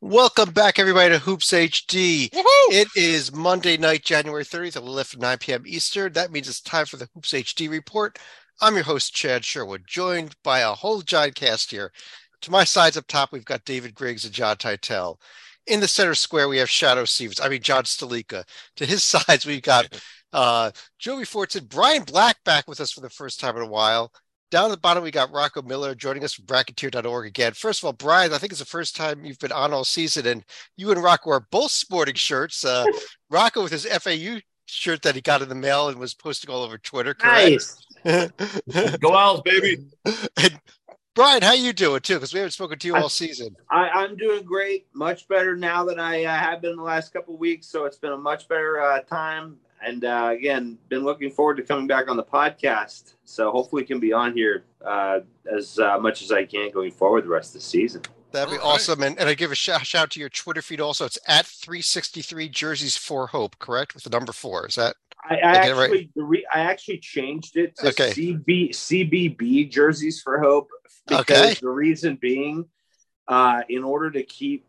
Welcome back, everybody, to Hoops HD. Woohoo! It is Monday night, January 30th, a little after 9 p.m. Eastern. That means it's time for the Hoops HD report. I'm your host, Chad Sherwood, joined by a whole giant cast here. To my sides up top, we've got David Griggs and John Titel. In the center square, we have John Stalika. To his sides, we've got Joey Fortson, Brian Black back with us for the first time in a while. Down at the bottom, we got Rocco Miller joining us from Bracketeer.org again. First of all, Brian, I think it's the first time you've been on all season, and you and Rocco are both sporting shirts. Rocco with his FAU shirt that he got in the mail and was posting all over Twitter, correct? Nice. Go Owls, baby. And Brian, how you doing too? Because we haven't spoken to you all season. I'm doing great. Much better now than I have been the last couple of weeks. So it's been a much better time. And again, been looking forward to coming back on the podcast. So hopefully can be on here as much as I can going forward the rest of the season. That'd be awesome. And I give a shout out to your Twitter feed also. It's at 363 Jerseys for Hope, correct? With the number 4. Is that? I actually changed it to CBB Jerseys for Hope. Because the reason being, in order to keep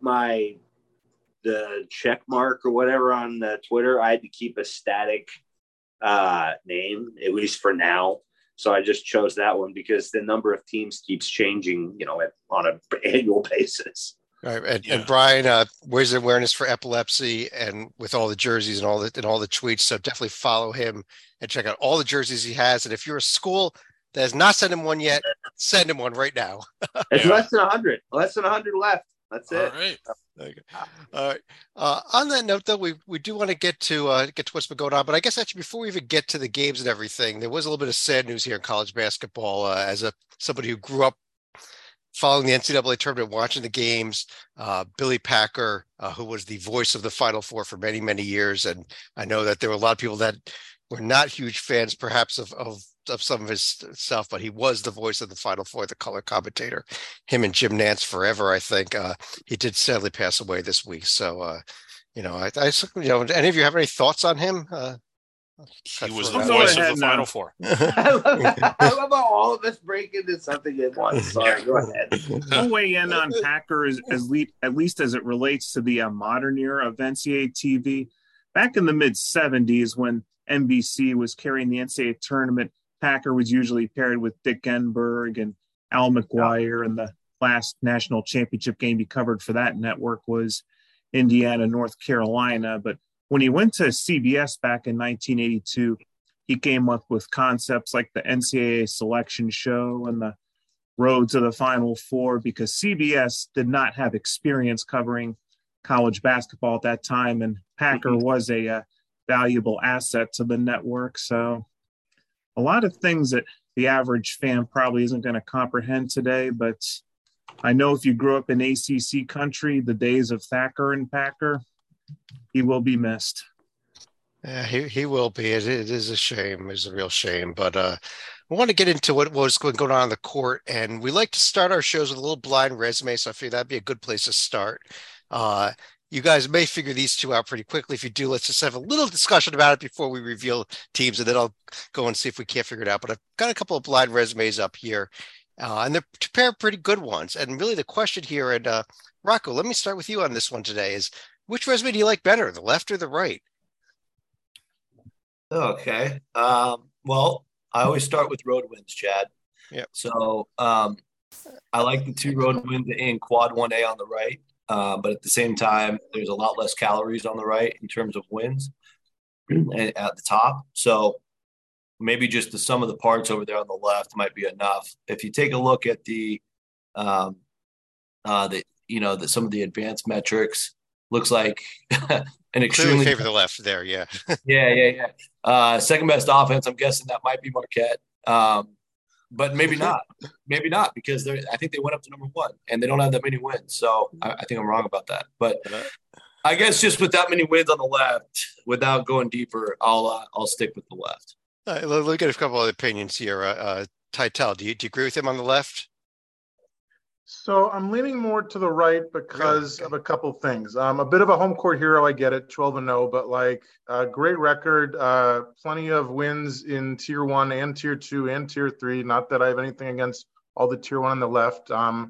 the check mark or whatever on the Twitter, I had to keep a static name, at least for now. So I just chose that one because the number of teams keeps changing, on an annual basis. Right. And Brian, where's the awareness for epilepsy and with all the jerseys and all the tweets. So definitely follow him and check out all the jerseys he has. And if you're a school that has not sent him one yet, send him one right now. It's less than 100 left. That's it. All right. Okay. All right. On that note, though, we do want to get to what's been going on, but I guess actually before we even get to the games and everything, there was a little bit of sad news here in college basketball. As somebody who grew up following the NCAA tournament, watching the games, Billy Packer, who was the voice of the Final Four for many, many years, and I know that there were a lot of people that were not huge fans, perhaps of some of his stuff, but he was the voice of the Final Four, the color commentator. Him and Jim Nance forever, I think. He did sadly pass away this week. So, any of you have any thoughts on him? He was the voice of the Final Four. I love how all of us break into something at once. Sorry, go ahead. I'll weigh in on Packer at least as it relates to the modern era of NCAA TV. Back in the mid-'70s, when NBC was carrying the NCAA tournament, Packer was usually paired with Dick Enberg and Al McGuire, and the last national championship game he covered for that network was Indiana, North Carolina. But when he went to CBS back in 1982, he came up with concepts like the NCAA selection show and the road to the Final Four, because CBS did not have experience covering college basketball at that time, and Packer was a valuable asset to the network. So a lot of things that the average fan probably isn't going to comprehend today, but I know if you grew up in ACC country, the days of Thacker and Packer, he will be missed. Yeah, he will be. It is a shame. It's a real shame. But I want to get into what was going on the court, and we like to start our shows with a little blind resume, so I figured that'd be a good place to start. You guys may figure these two out pretty quickly. If you do, let's just have a little discussion about it before we reveal teams, and then I'll go and see if we can't figure it out. But I've got a couple of blind resumes up here, and they're a pair of pretty good ones. And really the question here, and Rocco, let me start with you on this one today, is which resume do you like better, the left or the right? Okay. Well, I always start with road wins, Chad. Yeah. So I like the 2 road wins in quad 1A on the right. But at the same time, there's a lot less calories on the right in terms of wins at the top. So maybe just the sum of the parts over there on the left might be enough. If you take a look at some of the advanced metrics, looks like an extremely favor the left there. Yeah. Yeah. Second best offense. I'm guessing that might be Marquette. But maybe not. Maybe not, because I think they went up to number 1 and they don't have that many wins. So I think I'm wrong about that. But I guess just with that many wins on the left, without going deeper, I'll stick with the left. Look at a couple of opinions here. Titel, do you agree with him on the left? So I'm leaning more to the right because of a couple things. I'm a bit of a home court hero. I get it, 12-0, but like great record, plenty of wins in tier 1 and tier 2 and tier 3. Not that I have anything against all the tier 1 on the left.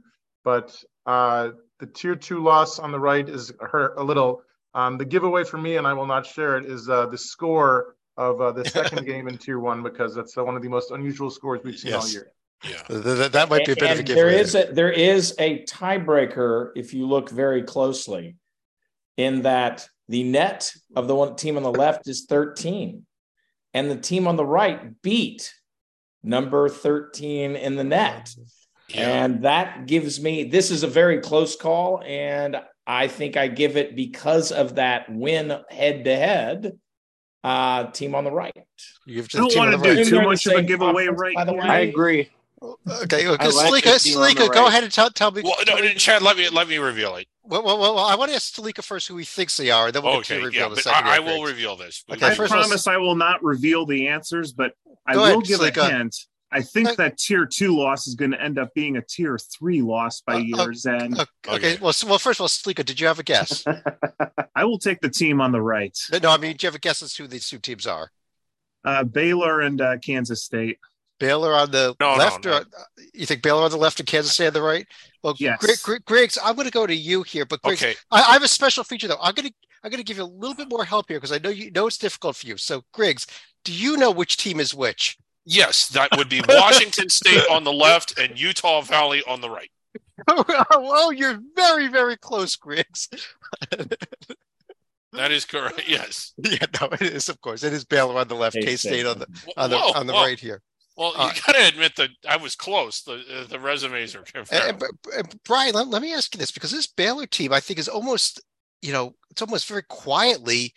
but the tier 2 loss on the right is hurt a little. The giveaway for me, and I will not share it, is the score of the second game in tier 1, because that's one of the most unusual scores we've seen all year. Yeah, that might be a bit of a giveaway. There is a tiebreaker if you look very closely, in that the net of the one team on the left is 13, and the team on the right beat number 13 in the net. Yeah. And that gives me, this is a very close call, and I think I give it, because of that win head-to-head, team on the right. You don't want to do too much of a giveaway right now. I agree. Okay, Stalika, go ahead and tell me. Well, no, Chad, let me reveal it. Well, I want to ask Stalika first who he thinks they are. Then we'll reveal the second. I will reveal this. Okay, I promise I will not reveal the answers, but I will give a hint. I think that tier 2 loss is going to end up being a tier 3 loss by year's end. Okay. Well, first of all, Stalika, did you have a guess? I will take the team on the right. No, I mean, do you have a guess as to who these two teams are? Baylor and Kansas State. Baylor on the left, no. Or you think Baylor on the left and Kansas State on the right? Well, yes. Griggs, I'm going to go to you here, but Griggs, okay. I have a special feature though. I'm going to give you a little bit more help here, because I know it's difficult for you. So, Griggs, do you know which team is which? Yes, that would be Washington State on the left and Utah Valley on the right. Oh, you're very, very close, Griggs. That is correct. Yes. Yeah, no, it is. Of course, it is Baylor on the left, K-State on the right here. Well, you got to admit that I was close. The resumes are confirmed. Brian, let me ask you this, because this Baylor team, I think, is almost, it's almost very quietly,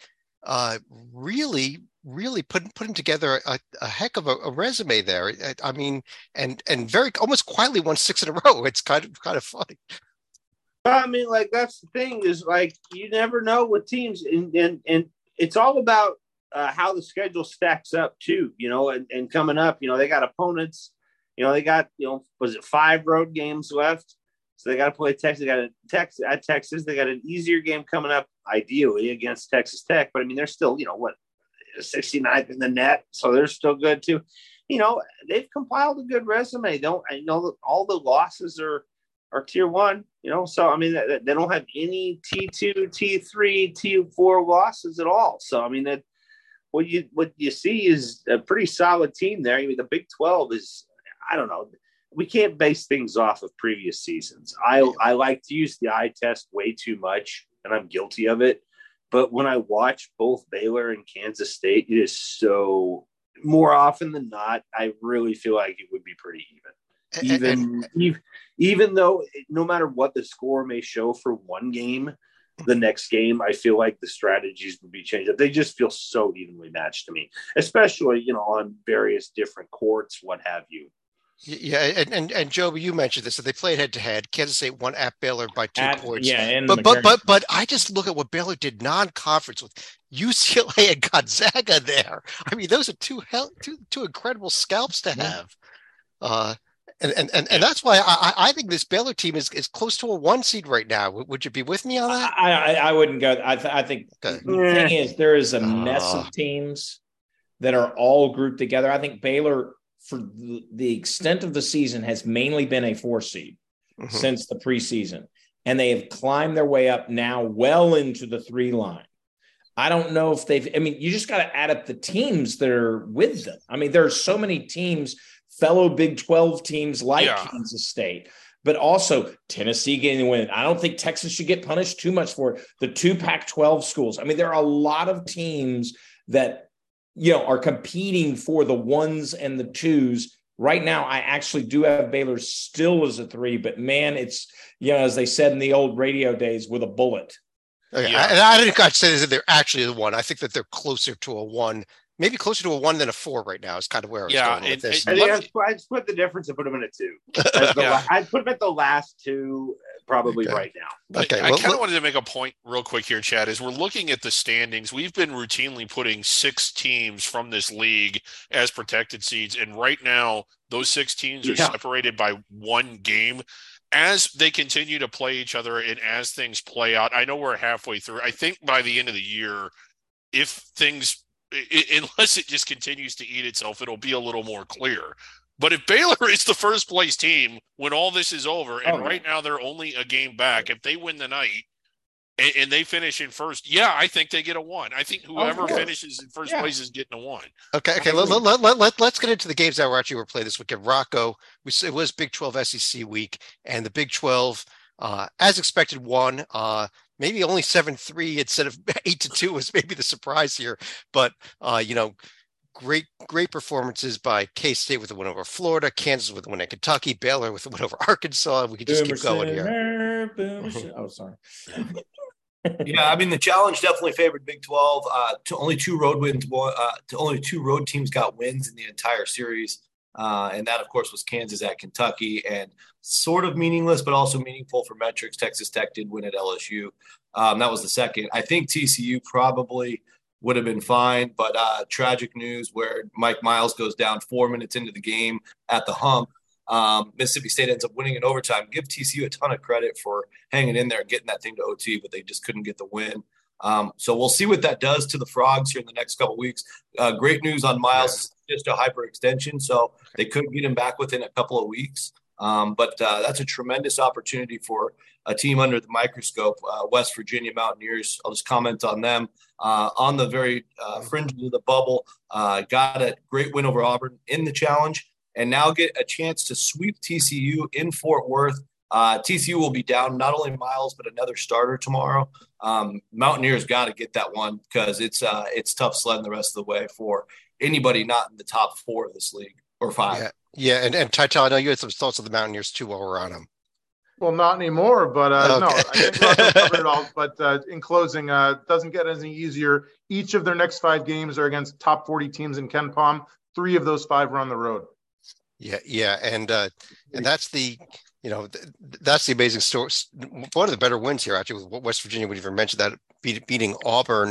really putting together a heck of a resume there. I mean, and very almost quietly won 6 in a row. It's kind of funny. I mean, like, that's the thing, is like, you never know with teams, and it's all about how the schedule stacks up too, and coming up, they got opponents, they got, was it 5 road games left? So they got to play Texas. They got at Texas. They got an easier game coming up, ideally, against Texas Tech. But I mean, they're still, 69th in the net, so they're still good too. They've compiled a good resume. I know all the losses are tier 1. So I mean, they don't have any T2, T3, T4 losses at all. So I mean, that what you see is a pretty solid team there. I mean, the Big 12 is, I don't know. We can't base things off of previous seasons. I like to use the eye test way too much, and I'm guilty of it. But when I watch both Baylor and Kansas State, it is so, more often than not, I really feel like it would be pretty even. Even though no matter what the score may show for one game, the next game, I feel like the strategies would be changed. They just feel so evenly matched to me, especially, on various different courts, what have you. Yeah, and Joby, you mentioned this. So they played head to head. Kansas State won at Baylor by 2 points. Yeah, but I just look at what Baylor did non-conference with UCLA and Gonzaga there. I mean, those are two incredible scalps to have. And that's why I think this Baylor team is close to a 1 seed right now. Would you be with me on that? I wouldn't go. I think the thing is, there is a mess of teams that are all grouped together. I think Baylor, for the extent of the season, has mainly been a 4 seed since the preseason. And they have climbed their way up now well into the 3 line. I don't know if you just got to add up the teams that are with them. I mean, there are so many teams, fellow Big 12 teams like Kansas State, but also Tennessee getting the win. I don't think Texas should get punished too much for it. The 2 Pac-12 schools. I mean, there are a lot of teams that, are competing for the 1s and the 2s. Right now, I actually do have Baylor still as a 3, but man, it's, as they said in the old radio days, with a bullet. Okay. Yeah. And I didn't say that they're actually the 1. I think that they're closer to a 1. Maybe closer to a 1 than a 4 right now is kind of where I was going with this. I split the difference and put them in a 2. I'd put them at the last 2 probably right now. Okay. I kind of wanted to make a point real quick here, Chad, as we're looking at the standings. We've been routinely putting 6 teams from this league as protected seeds. And right now, those 6 teams are separated by 1 game. As they continue to play each other and as things play out, I know we're halfway through. I think by the end of the year, if things, unless it just continues to eat itself, it'll be a little more clear. But if Baylor is the first place team when all this is over, and right now they're only a game back, if they win the night and they finish in first, I think they get a 1. I think whoever finishes in first place is getting a 1. Okay. Let's get into the games that were played this weekend. Rocco, it was Big 12 SEC week, and the Big 12, as expected, won. Maybe only 7-3 instead of 8-2 was maybe the surprise here. But, great performances by K-State with a win over Florida, Kansas with a win at Kentucky, Baylor with a win over Arkansas. We could just keep going here. Oh, sorry. Yeah, I mean, the challenge definitely favored Big 12. Only two road teams got wins in the entire series. And that, of course, was Kansas at Kentucky, and sort of meaningless, but also meaningful for metrics. Texas Tech did win at LSU. That was the second. I think TCU probably would have been fine, but tragic news where Mike Miles goes down 4 minutes into the game at the hump. Mississippi State ends up winning in overtime. Give TCU a ton of credit for hanging in there and getting that thing to OT, but they just couldn't get the win. So we'll see what that does to the Frogs here in the next couple of weeks. Great news on Miles, just a hyperextension, so they could get him back within a couple of weeks. But that's a tremendous opportunity for a team under the microscope, West Virginia Mountaineers. I'll just comment on them. On the very fringes of the bubble, got a great win over Auburn in the challenge, and now get a chance to sweep TCU in Fort Worth. TCU will be down not only Miles, but another starter tomorrow. Mountaineers got to get that one because it's tough sledding the rest of the way for anybody not in the top 4 of this league or 5. Yeah. And Title, I know you had some thoughts of the Mountaineers too while we're on them. Well, not anymore, but no, I think Rocco covered it all. But in closing, it doesn't get any easier. Each of their next 5 games are against top 40 teams in KenPom. 3 of those 5 are on the road. Yeah, and that's the that's the amazing story. One of the better wins here, actually, with West Virginia. We even mentioned that beating Auburn.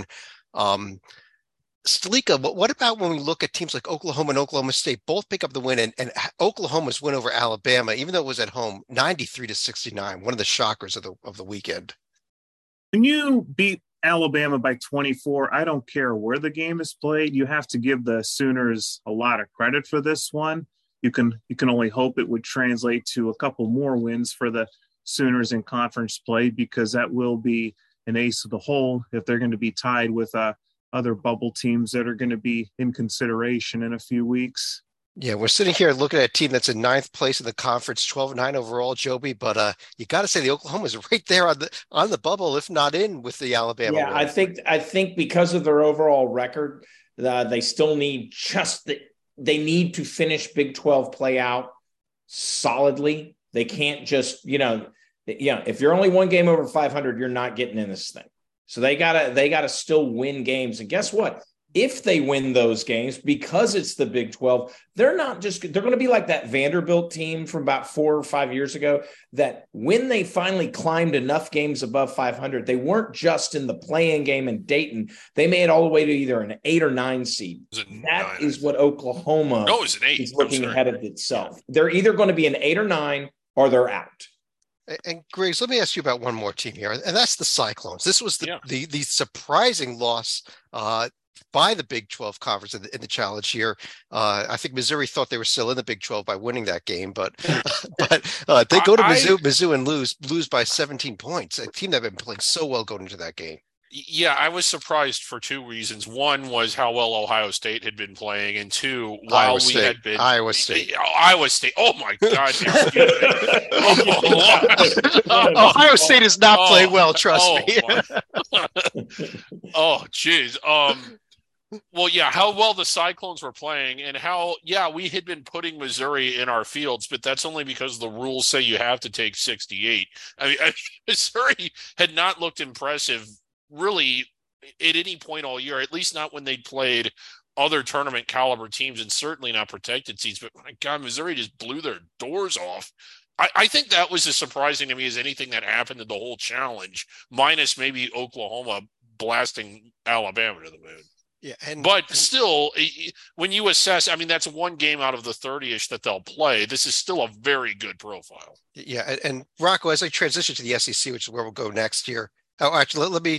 Stalika, what about when we look at teams like Oklahoma and Oklahoma State both pick up the win, and Oklahoma's win over Alabama, even though it was at home, 93-69, one of the shockers of the weekend. When you beat Alabama by 24, I don't care where the game is played. You have to give the Sooners a lot of credit for this one. You can only hope it would translate to a couple more wins for the Sooners in conference play, because that will be an ace of the hole if they're going to be tied with other bubble teams that are going to be in consideration in a few weeks. Yeah, we're sitting here looking at a team that's in 9th place in the conference, 12-9 overall, Joby. But you got to say the Oklahoma's right there on the bubble, if not in with the Alabama. Yeah, win. I think because of their overall record, they still need they need to finish Big 12 play out solidly. They can't just if you're only 1 game over 500, you're not getting in this thing. So they gotta still win games. And guess what? If they win those games, because it's the Big 12, they're going to be like that Vanderbilt team from about 4 or 5 years ago, that when they finally climbed enough games above 500, they weren't just in the play-in game in Dayton. They made it all the way to either an 8 or 9 seed. That is what Oklahoma is looking ahead of itself. They're either going to be an 8 or 9 or they're out. And Griggs, let me ask you about one more team here, and that's the Cyclones. This was the surprising loss by the Big 12 conference in the challenge here. I think Missouri thought they were still in the Big 12 by winning that game, but they go to Mizzou and lose by 17 points. A team that had been playing so well going into that game. Yeah, I was surprised for 2 reasons. One was how well Ohio State had been playing, and 2, while had been Iowa State. Oh my God! Ohio State is not playing well. Trust me. Oh, geez. Well, yeah, how well the Cyclones were playing, and how we had been putting Missouri in our fields, but that's only because the rules say you have to take 68. I mean, Missouri had not looked impressive really at any point all year, at least not when they'd played other tournament caliber teams, and certainly not protected seeds. But my God, Missouri just blew their doors off. I think that was as surprising to me as anything that happened in the whole challenge, minus maybe Oklahoma blasting Alabama to the moon. Yeah, but still, when you assess, I mean, that's 1 game out of the 30-ish that they'll play. This is still a very good profile. Yeah, and Rocco, as I transition to the SEC, which is where we'll go next year. Oh, actually, let me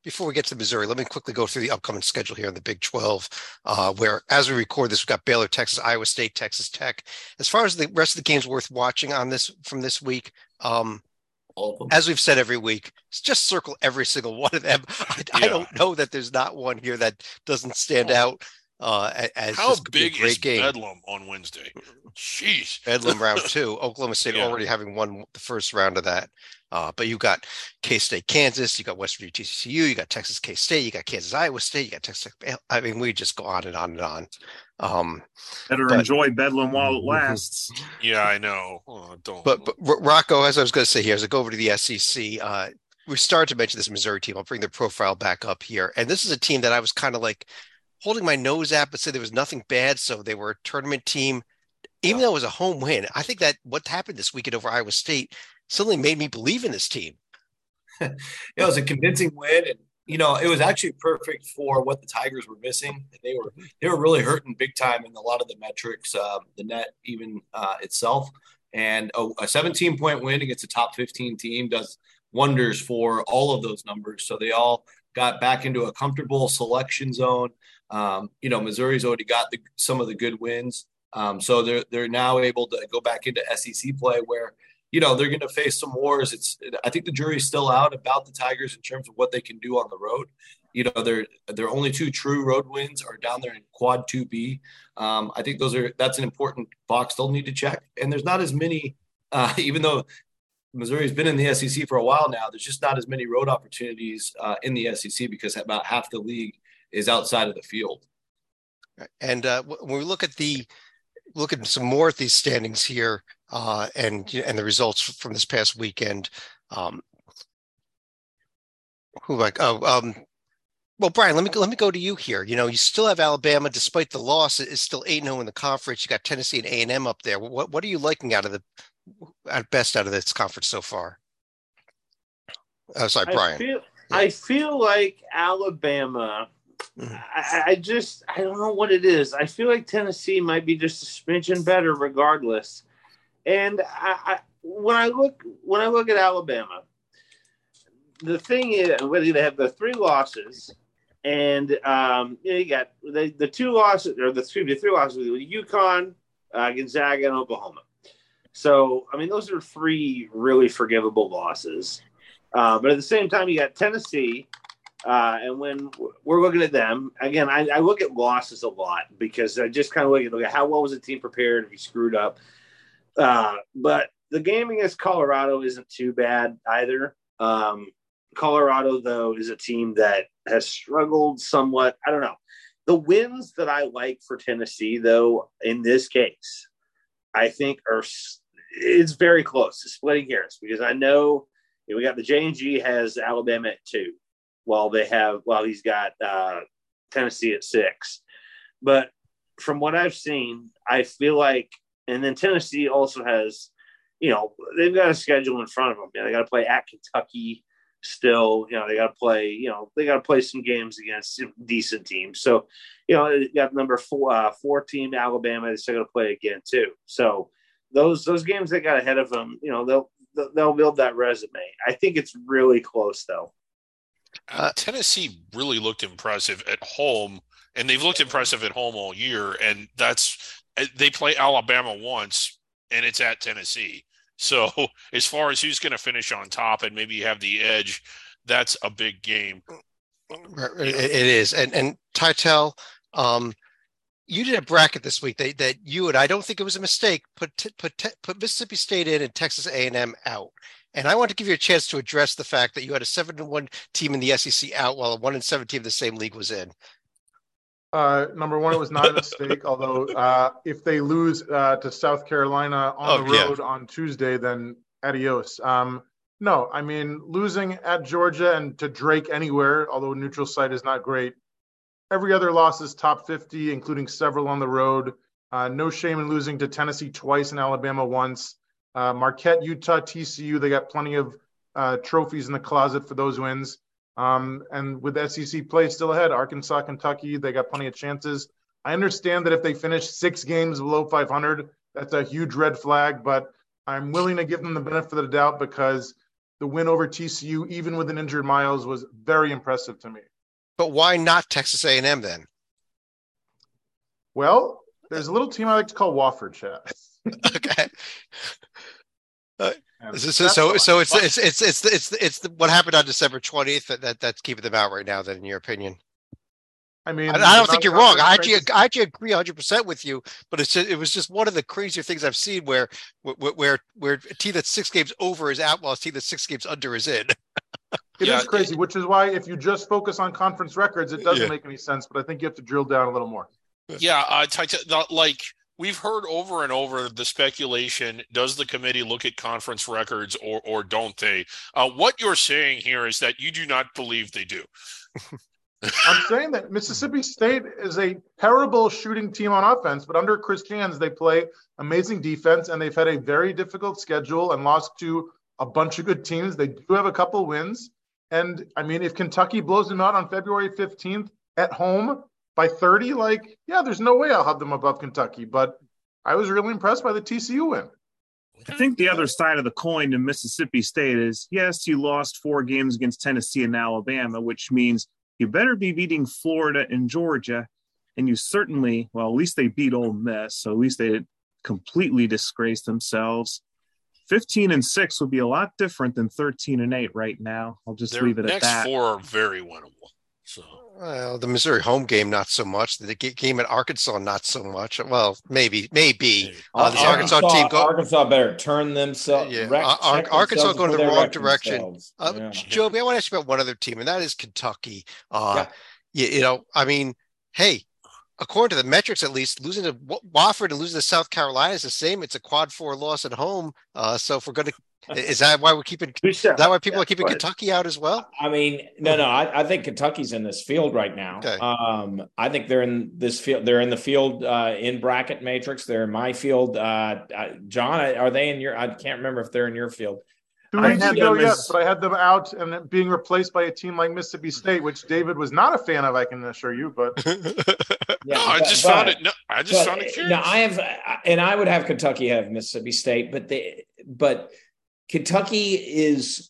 before we get to Missouri, let me quickly go through the upcoming schedule here in the Big 12, where as we record this, we've got Baylor, Texas, Iowa State, Texas Tech. As far as the rest of the games worth watching on this from this week, as we've said every week, just circle every single one of them. I don't know that there's not one here that doesn't stand out. As how big is Bedlam on Wednesday? Jeez, Bedlam round 2. Oklahoma State already having won the first round of that. But you got K-State, Kansas, you got West Virginia, TCU, you got Texas, K-State, you got Kansas, Iowa State, you got Texas. I mean, we just go on and on and on. Better enjoy Bedlam while it lasts. Yeah, I know. Oh, don't. But Rocco, as I was going to say here, as I go over to the SEC, we started to mention this Missouri team. I'll bring their profile back up here. And this is a team that I was kind of like holding my nose at, but said there was nothing bad. So they were a tournament team, even though it was a home win. I think that what happened this weekend over Iowa State suddenly made me believe in this team. It was a convincing win, and it was actually perfect for what the Tigers were missing. They were really hurting big time in a lot of the metrics, the net even itself. And a 17-point win against a top 15 team does wonders for all of those numbers. So they all got back into a comfortable selection zone. Missouri's already got some of the good wins. So they're now able to go back into SEC play where, they're going to face some wars. I think the jury's still out about the Tigers in terms of what they can do on the road. Their only 2 true road wins are down there in Quad 2B. I think that's an important box they'll need to check. And there's not as many, even though Missouri's been in the SEC for a while now, there's just not as many road opportunities in the SEC because about half the league is outside of the field. And when we look at some more of these standings here, and the results from this past weekend. Well, Brian, let me go to you here. You still have Alabama, despite the loss, is still 8-0 in the conference. You got Tennessee and A&M up there. What are you liking out of this conference so far? Oh, sorry, Brian. I feel like Alabama. I don't know what it is. I feel like Tennessee might be just a smidgen better regardless. And when I look at Alabama, the thing is, whether they have the 3 losses, and you got the 2 losses, or the 3 losses with UConn, Gonzaga, and Oklahoma. So I mean, those are 3 really forgivable losses. But at the same time, you got Tennessee. And when we're looking at them, again, I look at losses a lot because I just kind of look at how well was the team prepared if you screwed up. But the game against Colorado isn't too bad either. Colorado, though, is a team that has struggled somewhat. I don't know. The wins that I like for Tennessee, though, in this case, I think it's very close to splitting hairs because I know we got the J&G has Alabama at 2. While he's got Tennessee at 6. But from what I've seen, I feel like, and then Tennessee also has, they've got a schedule in front of them. They got to play at Kentucky still. They got to play some games against decent teams. So, they got number 4 team Alabama. They still got to play again too. So those games they got ahead of them, they'll build that resume. I think it's really close though. Tennessee really looked impressive at home, and they've looked impressive at home all year. And they play Alabama once, and it's at Tennessee. So as far as who's going to finish on top and maybe have the edge, that's a big game. It is. And Titel, you did a bracket this week that you and I don't think it was a mistake. Put Mississippi State in and Texas A&M out. And I want to give you a chance to address the fact that you had a 7-1 team in the SEC out while a 1-7 team in the same league was in. Number one, it was not a mistake. Although if they lose to South Carolina on the road on Tuesday, then adios. No, I mean, losing at Georgia and to Drake anywhere, although neutral site is not great. Every other loss is top 50, including several on the road. No shame in losing to Tennessee twice and Alabama once. Marquette, Utah, TCU, they got plenty of trophies in the closet for those wins. And with SEC play still ahead, Arkansas, Kentucky, they got plenty of chances. I understand that if they finish 6 games below 500, that's a huge red flag, but I'm willing to give them the benefit of the doubt because the win over TCU, even with an injured Miles, was very impressive to me. But why not Texas A&M then? Well, there's a little team I like to call Wofford, Chad. Okay. So it's what happened on December 20th that's keeping them out right now. Then, in your opinion, I mean, I don't think you're wrong. I actually agree 100% with you. But it was just one of the crazier things I've seen where a team that's 6 games over is out, while a team that's 6 games under is in. It is crazy, which is why if you just focus on conference records, it doesn't make any sense. But I think you have to drill down a little more. Yeah, like we've heard over and over the speculation, does the committee look at conference records or don't they? What you're saying here is that you do not believe they do. I'm saying that Mississippi State is a terrible shooting team on offense, but under Chris Jans, they play amazing defense, and they've had a very difficult schedule and lost to a bunch of good teams. They do have a couple wins. And, I mean, if Kentucky blows them out on February 15th at home by 30, there's no way I'll have them above Kentucky. But I was really impressed by the TCU win. I think the other side of the coin to Mississippi State is, yes, you lost 4 games against Tennessee and Alabama, which means you better be beating Florida and Georgia. And you certainly, well, at least they beat Ole Miss, so at least they completely disgraced themselves. 15-6 would be a lot different than 13-8 right now. I'll just leave it at that. Next 4 are very winnable. So, well, the Missouri home game, not so much. The game at Arkansas, not so much. Well, maybe. This Arkansas team Arkansas better turn themselves. Yeah, Arkansas going in the wrong direction. Joby, I want to ask you about one other team, and that is Kentucky. I mean, hey, according to the metrics, at least, losing to Wofford and losing to South Carolina is the same. It's a quad 4 loss at home. So if we're going to, is that why we're keeping? Is that why people are keeping Kentucky out as well? I mean, no. I think Kentucky's in this field right now. Okay. I think they're in this field. They're in the field in bracket matrix. They're in my field. John, are they in your? I can't remember if they're in your field. 2 weeks ago, yes, but I had them out and being replaced by a team like Mississippi State, which David was not a fan of, I can assure you. But I just found it curious. No, I would have Kentucky have Mississippi State, but Kentucky is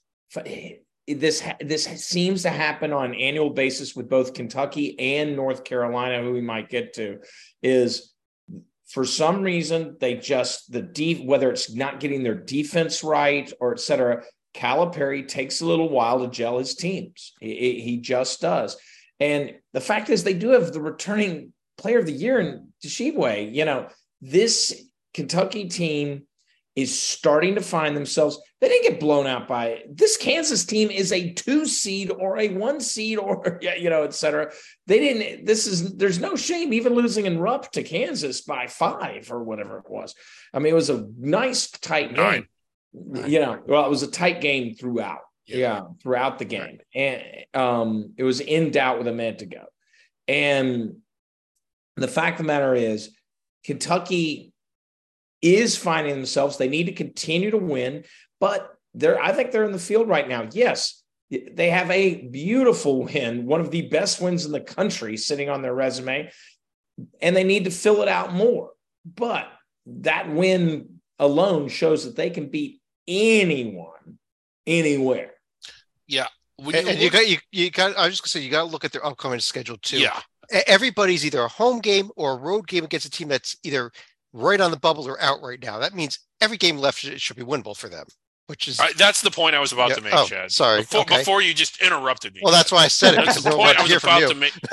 this seems to happen on an annual basis with both Kentucky and North Carolina, who we might get to, is for some reason, they just whether it's not getting their defense right or et cetera, Calipari takes a little while to gel his teams. He just does. And the fact is they do have the returning player of the year in Tshiebwe. This Kentucky team is starting to find themselves. They didn't get blown out by this Kansas team is a 2 seed or a 1 seed or, et cetera. They didn't, there's no shame even losing in Rupp to Kansas by 5 or whatever it was. I mean, it was a nice tight game, it was a tight game throughout. Throughout the game. And it was in doubt with a minute to go. And the fact of the matter is Kentucky is finding themselves. They need to continue to win, but I think they're in the field right now. Yes, they have a beautiful win, one of the best wins in the country sitting on their resume, and they need to fill it out more. But that win alone shows that they can beat anyone, anywhere. Yeah. I was just gonna say, you got to look at their upcoming schedule too. Yeah. Everybody's either a home game or a road game against a team that's either right on the bubble or out right now. That means every game left should be winnable for them, which is that's the point I was about to make, Chad. Sorry. Before you just interrupted me. Well, that's why I said it. That's the point I was about to make.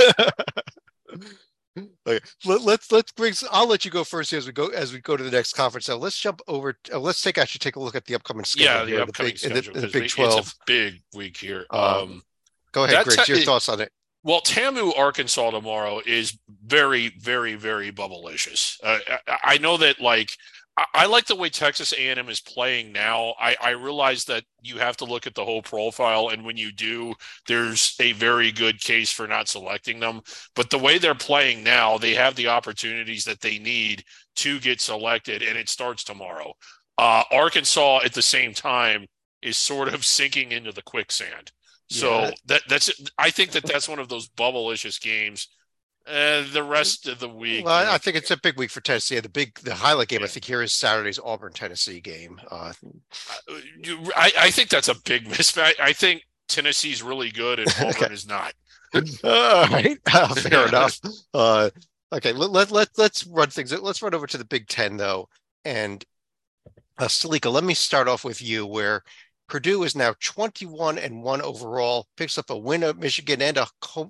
Okay. Let's bring. I'll let you go first as we go to the next conference. So let's jump over. Let's take a look at the upcoming schedule. Yeah, the upcoming schedule. The Big 12. It's a big week here. Go ahead, Griggs. Your thoughts on it? Well, TAMU, Arkansas tomorrow is very, very, very bubblicious. I know that, I like the way Texas A&M is playing now. I realize that you have to look at the whole profile, and when you do, there's a very good case for not selecting them. But the way they're playing now, they have the opportunities that they need to get selected, and it starts tomorrow. Arkansas, at the same time, is sort of sinking into the quicksand. So that's I think that's one of those bubblicious games. The rest of the week. Well, I think it's a big week for Tennessee. The highlight game, I think, here is Saturday's Auburn-Tennessee game. I think that's a big mismatch. I think Tennessee's really good and Auburn is not. All right, fair enough. Okay, let's run things. Let's run over to the Big Ten though, and Salika, let me start off with you, where Purdue is now 21-1 overall, picks up a win at Michigan and a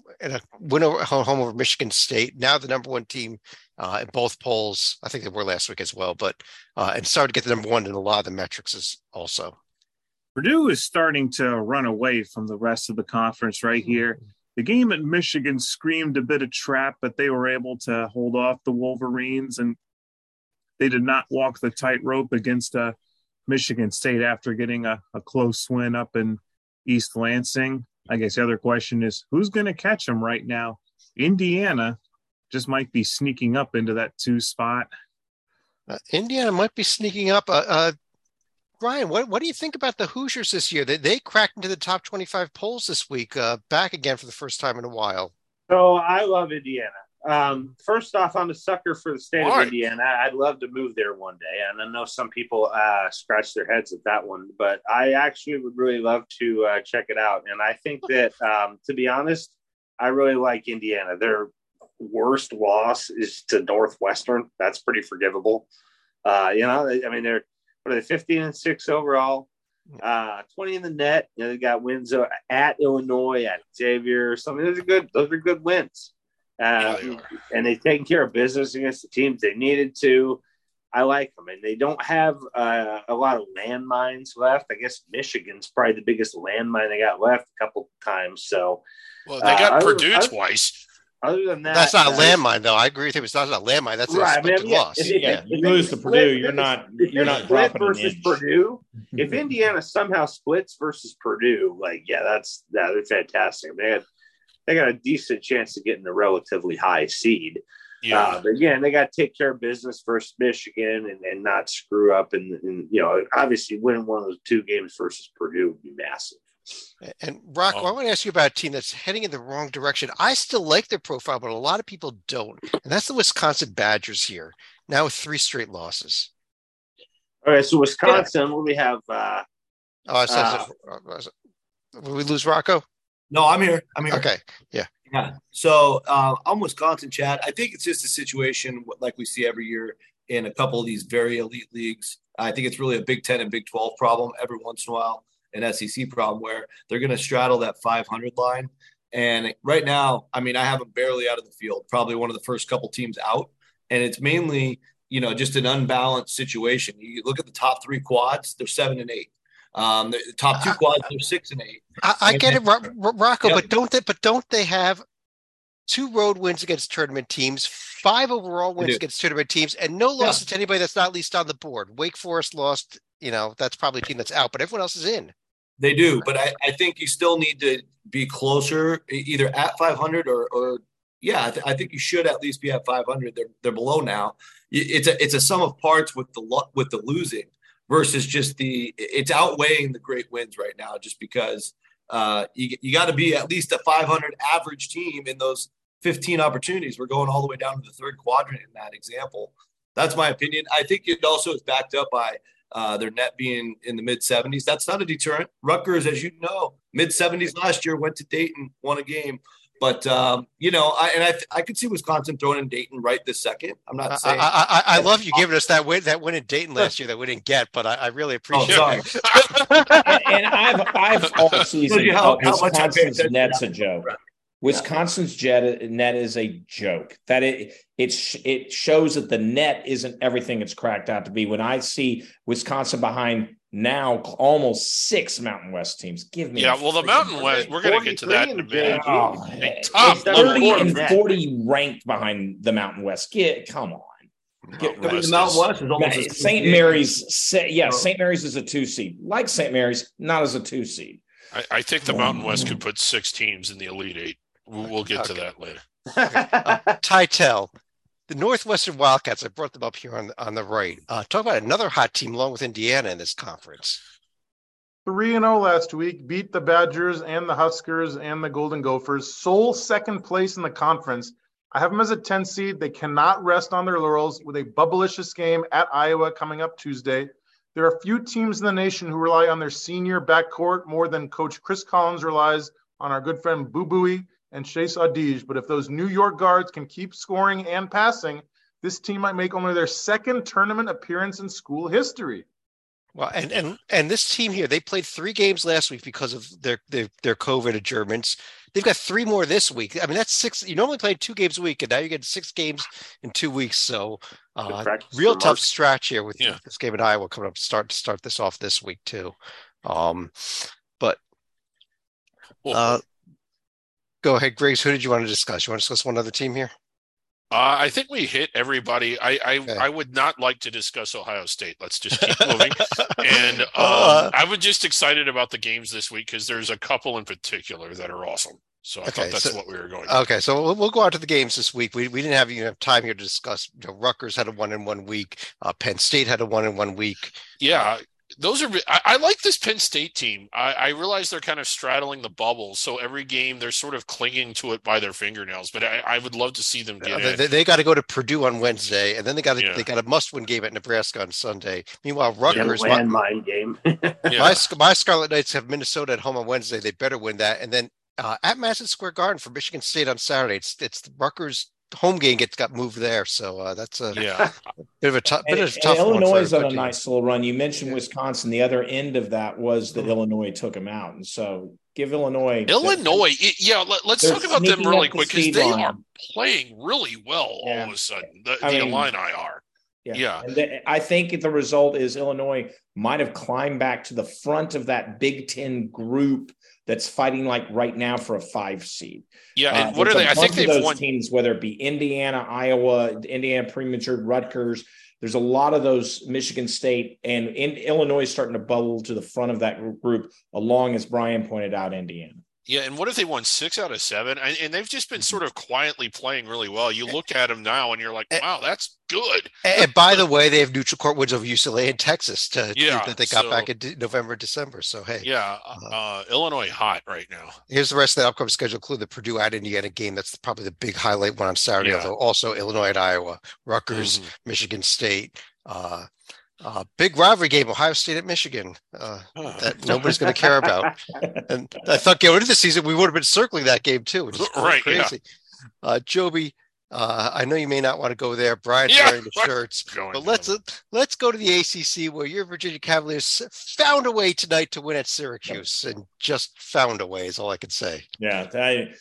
win home over Michigan State. Now the number one team in both polls. I think they were last week as well, but and started to get the number one in a lot of the metrics also. Purdue is starting to run away from the rest of the conference right here. The game at Michigan screamed a bit of trap, but they were able to hold off the Wolverines, and they did not walk the tightrope against Michigan State after getting a close win up in East Lansing. I guess the other question is, who's going to catch them right now? Indiana just might be sneaking up into that 2 spot. Indiana might be sneaking up. Brian, what do you think about the Hoosiers this year? They cracked into the top 25 polls this week, back again for the first time in a while. So I love Indiana. First off, I'm a sucker for the state of Indiana. I'd love to move there one day. And I know some people scratch their heads at that one, but I actually would really love to check it out. And I think that, to be honest, I really like Indiana. Their worst loss is to Northwestern. That's pretty forgivable. They're 15-6 overall, 20 in the net. They got wins at Illinois, at Xavier. Those are good wins. And they've taken care of business against the teams they needed to. I like them. And they don't have a lot of landmines left. I guess Michigan's probably the biggest landmine they got left a couple times. So, they got Purdue twice. Other than that, that's not a landmine, though. I agree with him. It's not a landmine. That's a expected loss. If you lose to Purdue, you're not dropping versus Purdue. If Indiana somehow splits versus Purdue, they're fantastic. They got a decent chance of getting a relatively high seed. Yeah. But again, they got to take care of business versus Michigan and not screw up. And obviously winning one of those 2 games versus Purdue would be massive. And Rocco, I want to ask you about a team that's heading in the wrong direction. I still like their profile, but a lot of people don't. And that's the Wisconsin Badgers here, now with 3 straight losses. All right, so Wisconsin, what do we have? Will we lose Rocco? No, I'm here. Okay, yeah. So I'm Wisconsin, Chad. I think it's just a situation like we see every year in a couple of these very elite leagues. I think it's really a Big 10 and Big 12 problem every once in a while. An SEC problem where they're going to straddle that 500 line. And right now, I have them barely out of the field, probably one of the first couple teams out. And it's mainly, just an unbalanced situation. You look at the top 3 quads, they're 7 and 8. The top 2 quads, they're 6 and 8. I get it, Rocco, yeah. but don't they have 2 road wins against tournament teams, 5 overall wins against tournament teams, and no losses to anybody that's not at least on the board? Wake Forest lost, that's probably a team that's out, but everyone else is in. They do, but I think you still need to be closer, either at 500 I think you should at least be at 500. They're below now. It's a sum of parts with the losing versus just it's outweighing the great wins right now. Just because you got to be at least a 500 average team in those 15 opportunities. We're going all the way down to the 3rd quadrant in that example. That's my opinion. I think it also is backed up by their net being in the mid-70s. That's not a deterrent. Rutgers, as you know, mid-70s last year, went to Dayton, won a game. But, I could see Wisconsin throwing in Dayton right this second. I'm not saying. I love you giving us that win in Dayton last year that we didn't get, but I really appreciate it. And I've all season Wisconsin's net's a joke. Wisconsin's net is a joke. That it shows that the net isn't everything it's cracked out to be. When I see Wisconsin behind now almost 6 Mountain West teams, give me the Mountain West. We're going to get to that in a minute. Top 30 and 40 ranked behind the Mountain West. Come on. The Mountain West is almost St. Mary's. St. Mary's is a 2 seed. Like St. Mary's, not as a 2 seed. I think the Mountain West could put 6 teams in the Elite 8. We'll get to that later. Titel, the Northwestern Wildcats. I brought them up here on the right. Talk about another hot team along with Indiana in this conference. 3-0 last week, beat the Badgers and the Huskers and the Golden Gophers. Sole second place in the conference. I have them as a 10 seed. They cannot rest on their laurels with a bubblicious game at Iowa coming up Tuesday. There are few teams in the nation who rely on their senior backcourt more than Coach Chris Collins relies on our good friend Boo Buie and Chase Audige. But if those New York guards can keep scoring and passing, this team might make only their second tournament appearance in school history. Well, and this team here, they played 3 games last week because of their COVID adjournments. They've got 3 more this week. I mean, that's 6. You normally play 2 games a week, and now you get 6 games in 2 weeks. So, real tough stretch here with this game in Iowa coming up to start this off this week too. But go ahead, Griggs. Who did you want to discuss? You want to discuss one other team here? I think we hit everybody. I would not like to discuss Ohio State. Let's just keep moving. And I was just excited about the games this week because there's a couple in particular that are awesome. So I thought that's what we were going to do. Okay, so we'll go out to the games this week. We didn't have even have time here to discuss. Rutgers had a 1 in 1 week. Penn State had a 1 in 1 week. Yeah. Those are. I like this Penn State team. I realize they're kind of straddling the bubble, so every game they're sort of clinging to it by their fingernails. But I would love to see them get in. They got to go to Purdue on Wednesday, and then they got a must-win game at Nebraska on Sunday. Meanwhile, Rutgers landmine game. My Scarlet Knights have Minnesota at home on Wednesday. They better win that, and then at Madison Square Garden for Michigan State on Saturday. It's the Rutgers home game got moved there, so that's a bit of a tough. Illinois is on a nice little run. You mentioned Wisconsin. The other end of that was that Illinois took them out, and so give Illinois. Let's talk about them really quick because they are playing really well all of a sudden. The Illini are. Yeah. And I think the result is Illinois might have climbed back to the front of that Big Ten group that's fighting like right now for a 5 seed. Yeah, and what are they? I think they've won teams, whether it be Indiana, Iowa, Indiana premature, Rutgers. There's a lot of those, Michigan State, and Illinois starting to bubble to the front of that group, along, as Brian pointed out, Indiana. Yeah, and what if they won 6 out of 7? And they've just been sort of quietly playing really well. You look at them now, and you're like, wow, that's good. And by the way, they have neutral court wins over UCLA and Texas that they got back in November, December. So, hey. Yeah, Illinois hot right now. Here's the rest of the upcoming schedule, including the Purdue at Indiana game. That's probably the big highlight one on Saturday, although also Illinois at Iowa, Rutgers, Michigan State, big rivalry game, Ohio State at Michigan, that nobody's going to care about. And I thought going into the season, we would have been circling that game too, which is crazy. Joby, I know you may not want to go there. Brian's wearing the shirts, but let's go to the ACC, where your Virginia Cavaliers found a way tonight to win at Syracuse, and just found a way is all I can say. Yeah.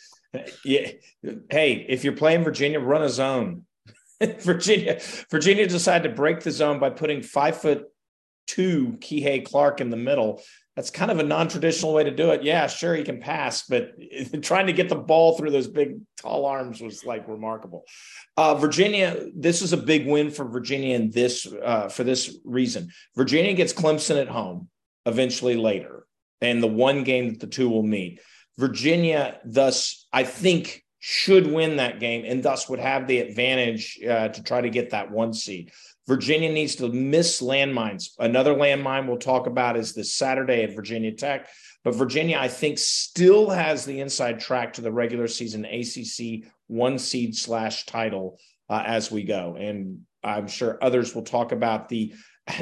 Hey, if you're playing Virginia, run a zone. Virginia decided to break the zone by putting 5'2" Kihei Clark in the middle. That's kind of a non-traditional way to do it. Yeah, sure, he can pass, but trying to get the ball through those big, tall arms was like remarkable. Virginia, this is a big win for Virginia in this for this reason. Virginia gets Clemson at home eventually later, and the one game that the two will meet. Virginia, thus, I think, should win that game and thus would have the advantage to try to get that 1 seed. Virginia needs to miss landmines. Another landmine we'll talk about is this Saturday at Virginia Tech. But Virginia, I think, still has the inside track to the regular season ACC 1 seed / title as we go. And I'm sure others will talk about the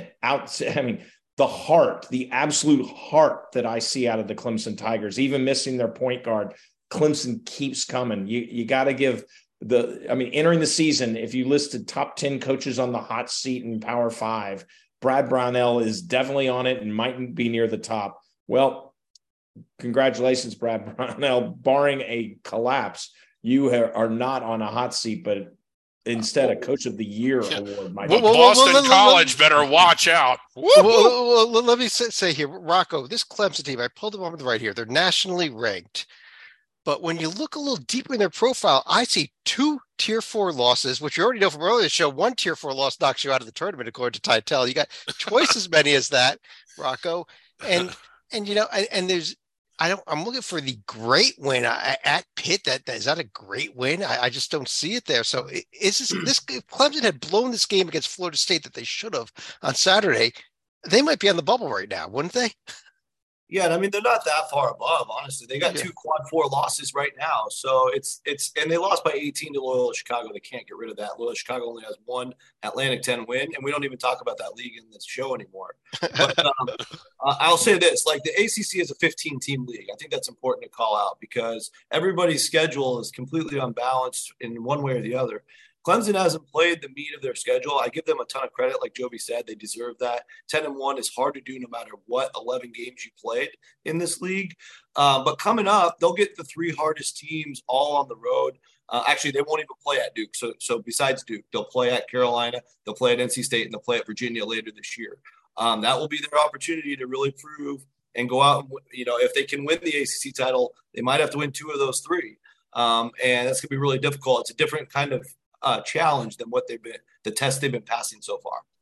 heart, the absolute heart that I see out of the Clemson Tigers, even missing their point guard. Clemson keeps coming. You got to give entering the season, if you listed top 10 coaches on the hot seat in Power 5, Brad Brownell is definitely on it and might be near the top. Well, congratulations, Brad Brownell. Barring a collapse, you are not on a hot seat, but instead a Coach of the Year award. Boston College better watch out. Well, let me say here, Rocco, this Clemson team, I pulled them up on the right here. They're nationally ranked. But when you look a little deeper in their profile, I see 2 Tier 4 losses, which you already know from earlier show. 1 Tier 4 loss knocks you out of the tournament, according to Titel. You got twice as many as that, Rocco. And there's I'm looking for the great win at Pitt. Is that a great win? I just don't see it there. So is this Clemson had blown this game against Florida State that they should have on Saturday, they might be on the bubble right now, wouldn't they? Yeah, I mean, they're not that far above, honestly. They got 2 quad 4 losses right now. So and they lost by 18 to Loyola Chicago. They can't get rid of that. Loyola Chicago only has 1 Atlantic 10 win, and we don't even talk about that league in this show anymore. But I'll say this, like the ACC is a 15-team league. I think that's important to call out because everybody's schedule is completely unbalanced in one way or the other. Clemson hasn't played the meat of their schedule. I give them a ton of credit. Like Joby said, they deserve that. 10-1 is hard to do no matter what 11 games you played in this league. But coming up, they'll get the 3 hardest teams all on the road. Actually, they won't even play at Duke. So besides Duke, they'll play at Carolina, they'll play at NC State, and they'll play at Virginia later this year. That will be their opportunity to really prove and go out. If they can win the ACC title, they might have to win 2 of those 3. And that's going to be really difficult. It's a different kind of challenge than what the test they've been passing so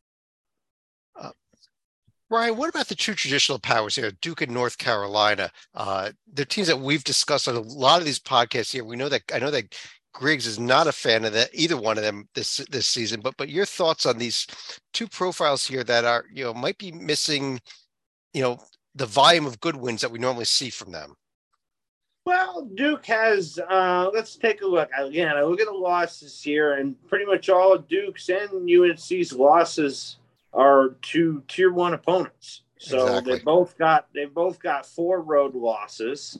far. Ryan, what about the 2 traditional powers here, Duke and North Carolina? They're teams that we've discussed on a lot of these podcasts here. I know that Griggs is not a fan of either one of them this season, but your thoughts on these 2 profiles here that are, might be missing, the volume of good wins that we normally see from them. Well, Duke has, let's take a look. Again, I look at the losses here, and pretty much all of Duke's and UNC's losses are to Tier 1 opponents. So exactly. They've both got 4 road losses,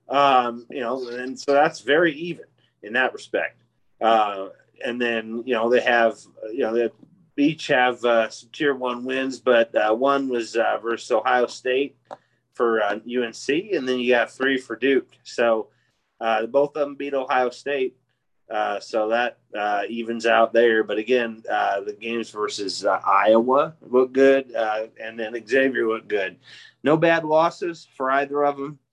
and so that's very even in that respect. And then, they have, they each have some Tier 1 wins, but one was versus Ohio State for UNC, and then you got 3 for Duke. So both of them beat Ohio State. So that evens out there. But again, the games versus Iowa look good, and then Xavier looked good. No bad losses for either of them.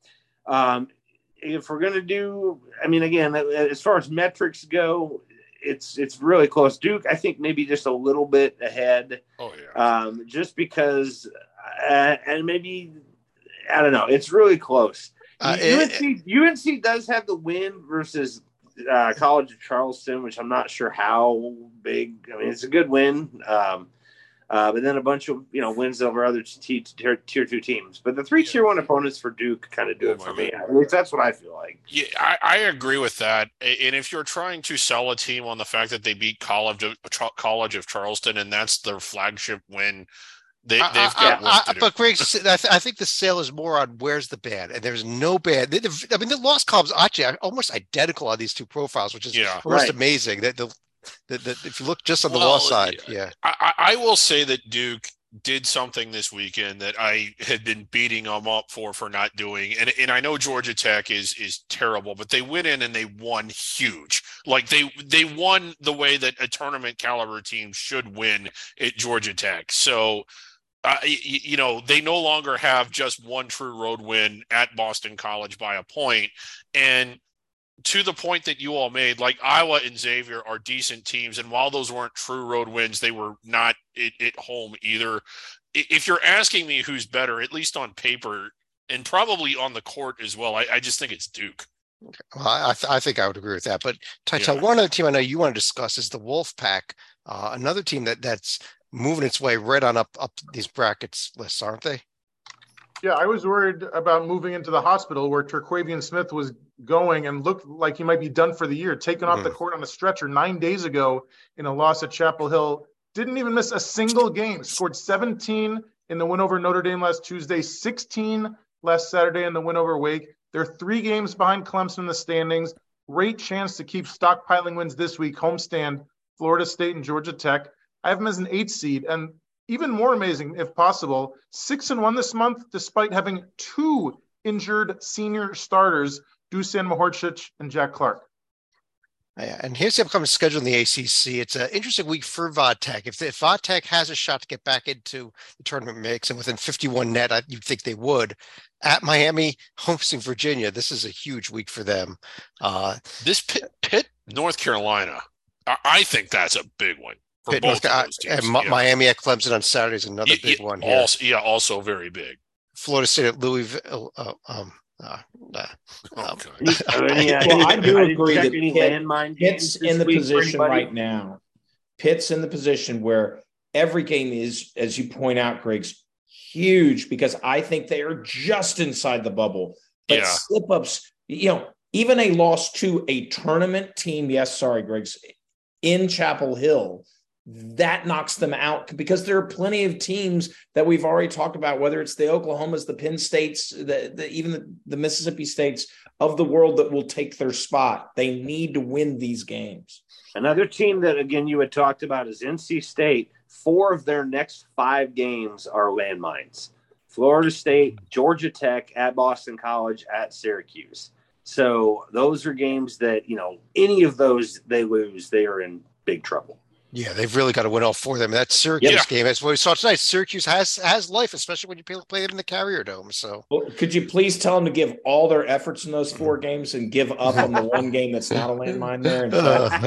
If we're going to do, again, as far as metrics go, it's really close. Duke, I think maybe just a little bit ahead. Oh, yeah. Just because, and maybe, I don't know. It's really close. UNC does have the win versus College of Charleston, which I'm not sure how big. It's a good win. But then a bunch of wins over other tier 2 teams. But the 3 Tier 1 opponents for Duke kind of do it for me. At least that's what I feel like. Yeah, I agree with that. And if you're trying to sell a team on the fact that they beat College of Charleston and that's their flagship win, they've got work to do. But Greg, I think the sale is more on where's the band, and there's no band. The loss columns actually are almost identical on these 2 profiles, which is almost amazing. That if you look just on the loss side, I will say that Duke did something this weekend that I had been beating them up for not doing, and I know Georgia Tech is terrible, but they went in and they won huge. Like they won the way that a tournament caliber team should win at Georgia Tech. So. They no longer have just 1 true road win at Boston College by a point. And to the point that you all made, like Iowa and Xavier are decent teams. And while those weren't true road wins, they were not at home either. If you're asking me who's better, at least on paper and probably on the court as well, I just think it's Duke. Okay. Well, I think I would agree with that. But one other team I know you want to discuss is the Wolfpack, another team that's moving its way right on up these brackets lists, aren't they? Yeah, I was worried about moving into the hospital where Terquavian Smith was going and looked like he might be done for the year, taken off the court on a stretcher 9 days ago in a loss at Chapel Hill. Didn't even miss a single game. Scored 17 in the win over Notre Dame last Tuesday, 16 last Saturday in the win over Wake. They're 3 games behind Clemson in the standings. Great chance to keep stockpiling wins this week. Homestand, Florida State and Georgia Tech. I have them as an 8 seed, and even more amazing, if possible, 6-1 this month, despite having 2 injured senior starters, Dusan Mahorcic and Jack Clark. Yeah, and here's the upcoming schedule in the ACC. It's an interesting week for Vodtech. If Vodtech has a shot to get back into the tournament mix and within 51 net, you'd think they would. At Miami, hosting Virginia, this is a huge week for them. This Pitt, North Carolina, I think that's a big one. Pitt, and Miami at Clemson on Saturday is another big one here. Also very big. Florida State at Louisville. I do agree that Pitt's in the position right now. Pitt's in the position where every game is, as you point out, Greg's huge because I think they are just inside the bubble. But slip-ups, even a loss to a tournament team, Griggs, in Chapel Hill, that knocks them out because there are plenty of teams that we've already talked about, whether it's the Oklahomas, the Penn States, even the Mississippi States of the world that will take their spot. They need to win these games. Another team that, again, you had talked about is NC State. 4 of their next 5 games are landmines. Florida State, Georgia Tech, at Boston College, at Syracuse. So those are games that, any of those they lose, they are in big trouble. Yeah, they've really got to win all 4 of them. That Syracuse game, as we saw tonight, Syracuse has life, especially when you play them in the Carrier Dome. So, could you please tell them to give all their efforts in those 4 games and give up on the one game that's not a landmine there? And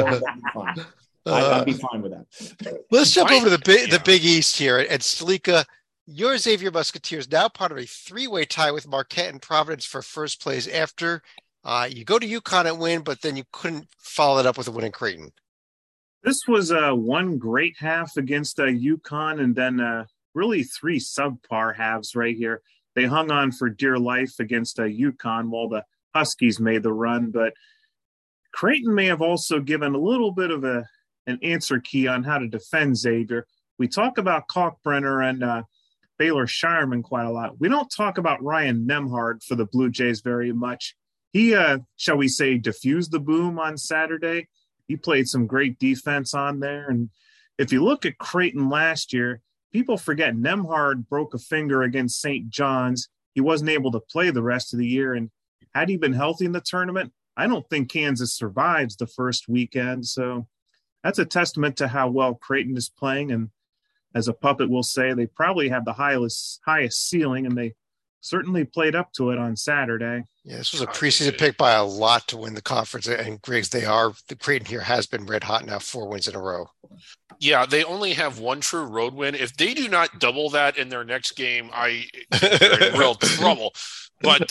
I'd be fine with that. Let's jump over to the Big East here. And Salika, your Xavier Musketeers now part of a 3-way tie with Marquette and Providence for first place after you go to UConn and win, but then you couldn't follow it up with a win in Creighton. This was one great half against UConn and then really 3 subpar halves right here. They hung on for dear life against UConn while the Huskies made the run, but Creighton may have also given a little bit of an answer key on how to defend Xavier. We talk about Kalkbrenner and Baylor Shireman quite a lot. We don't talk about Ryan Nembhard for the Blue Jays very much. He, shall we say, diffused the boom on Saturday. He played some great defense on there. And if you look at Creighton last year, people forget Nembhard broke a finger against St. John's. He wasn't able to play the rest of the year. And had he been healthy in the tournament, I don't think Kansas survives the first weekend. So that's a testament to how well Creighton is playing. And as a puppet will say, they probably have the highest ceiling, and they certainly played up to it on Saturday. Yeah, this was a preseason pick by a lot to win the conference. And Griggs, the Creighton here has been red hot now, 4 wins in a row. Yeah, they only have 1 true road win. If they do not double that in their next game, they're in real trouble. But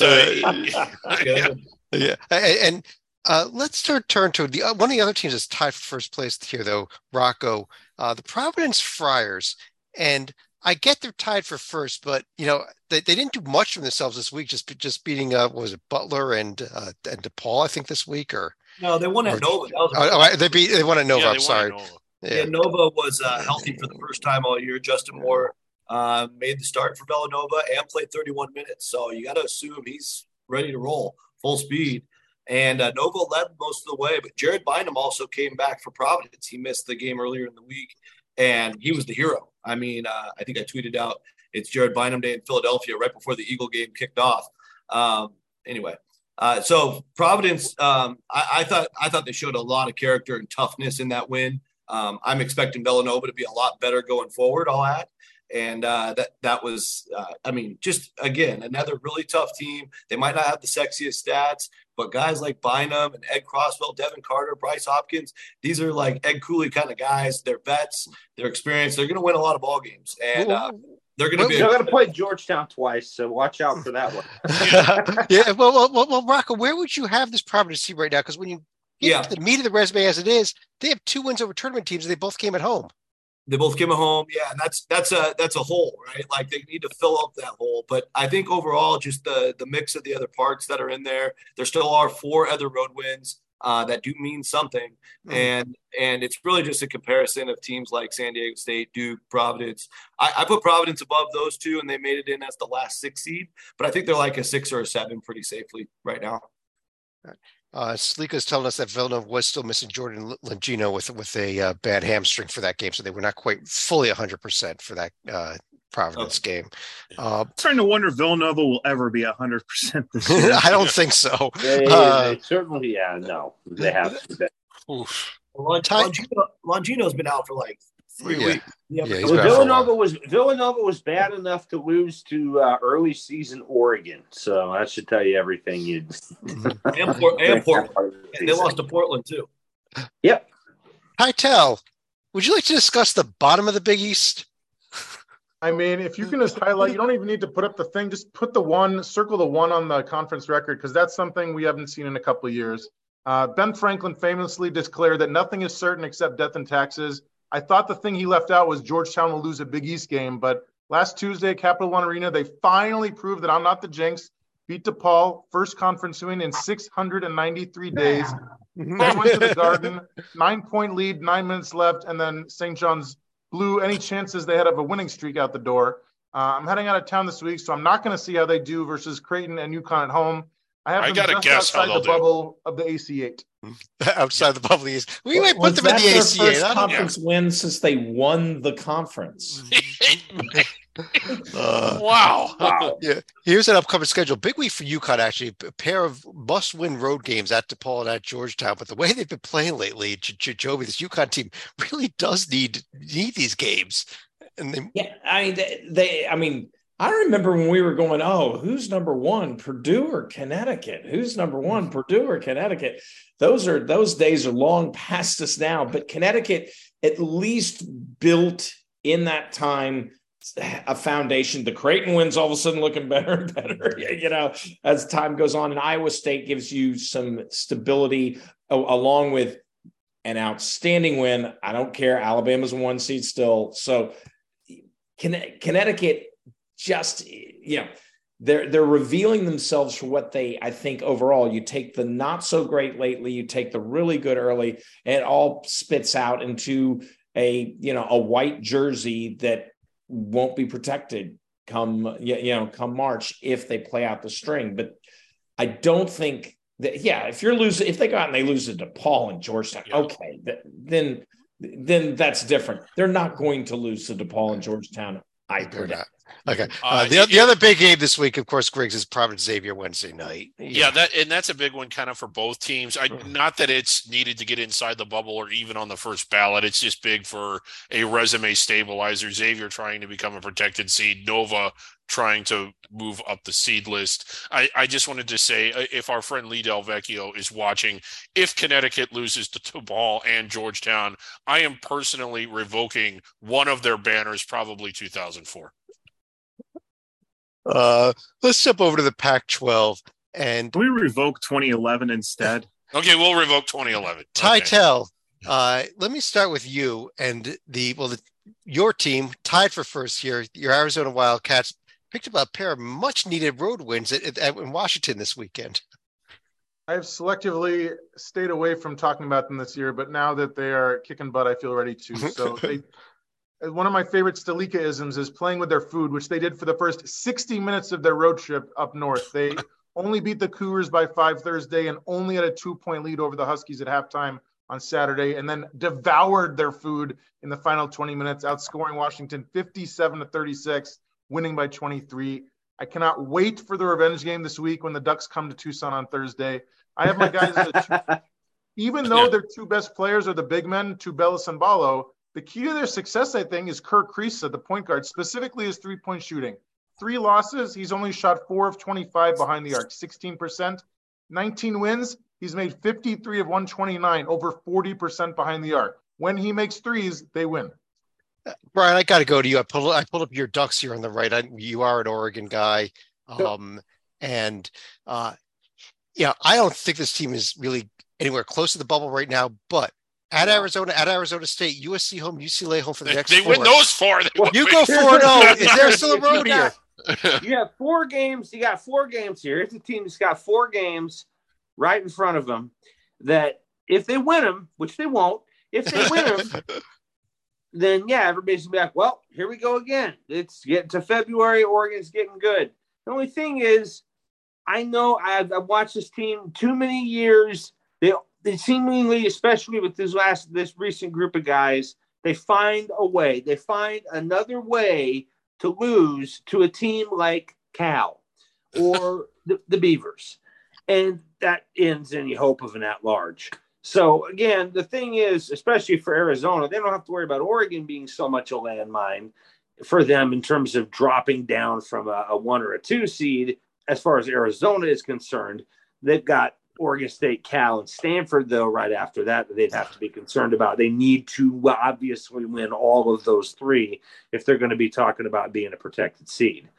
yeah. And let's turn to one of the other teams that's tied for first place here, though, Rocco, the Providence Friars. And I get they're tied for first, but they didn't do much for themselves this week. Just beating was it Butler and DePaul, I think, this week, or no, they won at Nova. They won at Nova. I'm sorry. Yeah, Nova was healthy for the first time all year. Justin Moore made the start for Villanova and played 31 minutes, so you got to assume he's ready to roll full speed. And Nova led most of the way, but Jared Bynum also came back for Providence. He missed the game earlier in the week, and he was the hero. I mean, I think I tweeted out, it's Jared Bynum Day in Philadelphia right before the Eagle game kicked off. So Providence, I thought they showed a lot of character and toughness in that win. I'm expecting Villanova to be a lot better going forward, I'll add. And that was, just, again, another really tough team. They might not have the sexiest stats, but guys like Bynum and Ed Crosswell, Devin Carter, Bryce Hopkins, these are like Ed Cooley kind of guys. They're vets. They're experienced. They're going to win a lot of ball games. And they're going to be – they're going to play Georgetown twice, so watch out for that one. Yeah. Well, Rocco, where would you have this Providence team right now? Because when you get to the meat of the resume as it is, they have 2 wins over tournament teams, and they both came at home. They both came at home. Yeah, and that's a hole, right? Like they need to fill up that hole. But I think overall, just the mix of the other parts that are in there, there still are 4 other road wins that do mean something. Mm-hmm. And it's really just a comparison of teams like San Diego State, Duke, Providence. I put Providence above those 2, and they made it in as the last 6 seed. But I think they're like a 6 or a 7 pretty safely right now. Salika is telling us that Villanova was still missing Jordan Longino with a bad hamstring for that game, so they were not quite fully 100% for that Providence game. I'm trying to wonder if Villanova will ever be 100% this year. I don't think so. They certainly, no, they have. Longino's been out for like 3 weeks. Villanova was bad enough to lose to early season Oregon, so that should tell you everything you. And Portland. And they lost to Portland too. Yep. Hytel, would you like to discuss the bottom of the Big East? I mean, if you can just highlight, you don't even need to put up the thing. Just put circle the 1 on the conference record, because that's something we haven't seen in a couple of years. Ben Franklin famously declared that nothing is certain except death and taxes. I thought the thing he left out was Georgetown will lose a Big East game, but Last Tuesday, Capital One Arena, they finally proved that I'm not the jinx. Beat DePaul, first conference win in 693 days. Then went to the Garden, 9-point lead, 9 minutes left, and then St. John's blew any chances they had of a winning streak out the door. I'm heading out of town this week, so I'm not going to see how they do versus Creighton and UConn at home. I have them just outside the bubble of the AC8. Outside the bubble, we might put them in the AC8. First conference win since they won the conference. Wow. Yeah. Here's an upcoming schedule. Big week for UConn, actually. A pair of must-win road games at DePaul and at Georgetown. But the way they've been playing lately, Joby, this UConn team really does need these games. And I remember when we were going, who's number one, Purdue or Connecticut? Who's number one, Purdue or Connecticut? Those days are long past us now. But Connecticut at least built in that time a foundation. The Creighton wins all of a sudden looking better and better, as time goes on. And Iowa State gives you some stability along with an outstanding win. I don't care. Alabama's a 1 seed still. So Connecticut just, they're revealing themselves for what I think overall. You take the not so great lately, you take the really good early, and it all spits out into a white jersey that won't be protected come March if they play out the string. But I don't think that, if they go out and they lose to DePaul and Georgetown, okay, then that's different. They're not going to lose to DePaul and Georgetown. I predict. Okay. The other big game this week, of course, Griggs, is Providence Xavier Wednesday night. Yeah, that's a big one kind of for both teams. Not that it's needed to get inside the bubble or even on the first ballot. It's just big for a resume stabilizer. Xavier trying to become a protected seed. Nova trying to move up the seed list. I just wanted to say, if our friend Lee Del Vecchio is watching, if Connecticut loses to DePaul and Georgetown, I am personally revoking one of their banners, probably 2004. Let's jump over to the Pac-12 and can we revoke 2011 instead? Okay, we'll revoke 2011. Titel, let me start with you and your team tied for first here. Your Arizona Wildcats picked up a pair of much-needed road wins in Washington this weekend. I've selectively stayed away from talking about them this year, but now that they are kicking butt, I feel ready to. So one of my favorite Stalika-isms is playing with their food, which they did for the first 60 minutes of their road trip up north. They only beat the Cougars by 5 Thursday and only had a 2-point lead over the Huskies at halftime on Saturday, and then devoured their food in the final 20 minutes, outscoring Washington 57-36, winning by 23. I cannot wait for the revenge game this week when the Ducks come to Tucson on Thursday. I have my guys even though their two best players are the big men, Tubelis and Ballo. The key to their success, I think, is Kirk Kriisa, the point guard, specifically his three-point shooting. 3 losses, he's only shot 4 of 25 behind the arc, 16%. 19 wins, he's made 53 of 129, over 40% behind the arc. When he makes threes, they win. Brian, I got to go to you. I pulled up your Ducks here on the right. You are an Oregon guy. I don't think this team is really anywhere close to the bubble right now, but at Arizona State, USC home, UCLA home for the next 4. Win those 4. You go 4-0. Is there still a road here? You have 4 games. You got 4 games here. It's a team that's got 4 games right in front of them that if they win them, which they won't, if they win them, then everybody's going to be like, well, here we go again. It's getting to February. Oregon's getting good. The only thing is, I know I've watched this team too many years. They seemingly, especially with this recent group of guys, they find a way. They find another way to lose to a team like Cal or the Beavers. And that ends any hope of an at-large. So, again, the thing is, especially for Arizona, they don't have to worry about Oregon being so much a landmine for them in terms of dropping down from a 1 or a 2 seed. As far as Arizona is concerned, they've got Oregon State, Cal, and Stanford, though, right after that they'd have to be concerned about. They need to obviously win all of those 3 if they're going to be talking about being a protected seed.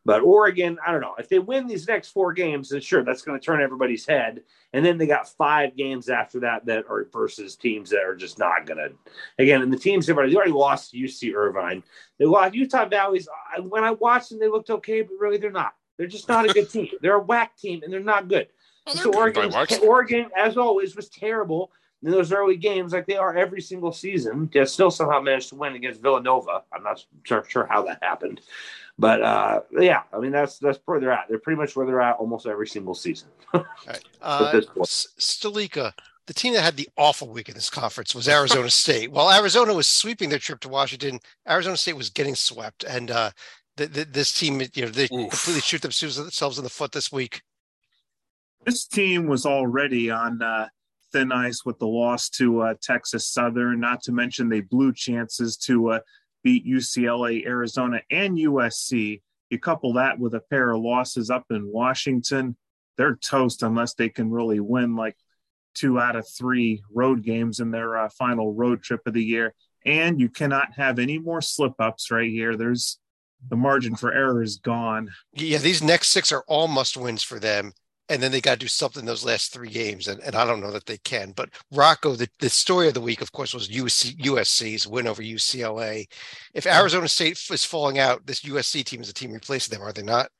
But Oregon, I don't know. If they win these next 4 games, then sure, that's going to turn everybody's head. And then they got 5 games after that are versus teams that are just not going to. Again, and the teams they already lost to UC Irvine. They lost Utah Valley's. When I watched them, they looked okay, but really they're not. They're just not a good team. They're a whack team, and they're not good. So Oregon, as always, was terrible in those early games, like they are every single season. They still somehow managed to win against Villanova. I'm not sure how that happened. But, yeah, I mean, that's where they're at. They're pretty much where they're at almost every single season. Right. Stalika, the team that had the awful week in this conference was Arizona State. While Arizona was sweeping their trip to Washington, Arizona State was getting swept. And this team, they completely shoot themselves in the foot this week. This team was already on thin ice with the loss to Texas Southern, not to mention they blew chances to beat UCLA, Arizona, and USC. You couple that with a pair of losses up in Washington, they're toast unless they can really win like 2 out of 3 road games in their final road trip of the year. And you cannot have any more slip-ups right here. There's the margin for error is gone. Yeah, these next 6 are all must-wins for them. And then they got to do something in those last 3 games. And I don't know that they can. But Rocco, the story of the week, of course, was USC's win over UCLA. If Arizona State is falling out, this USC team is a team replacing them, are they not?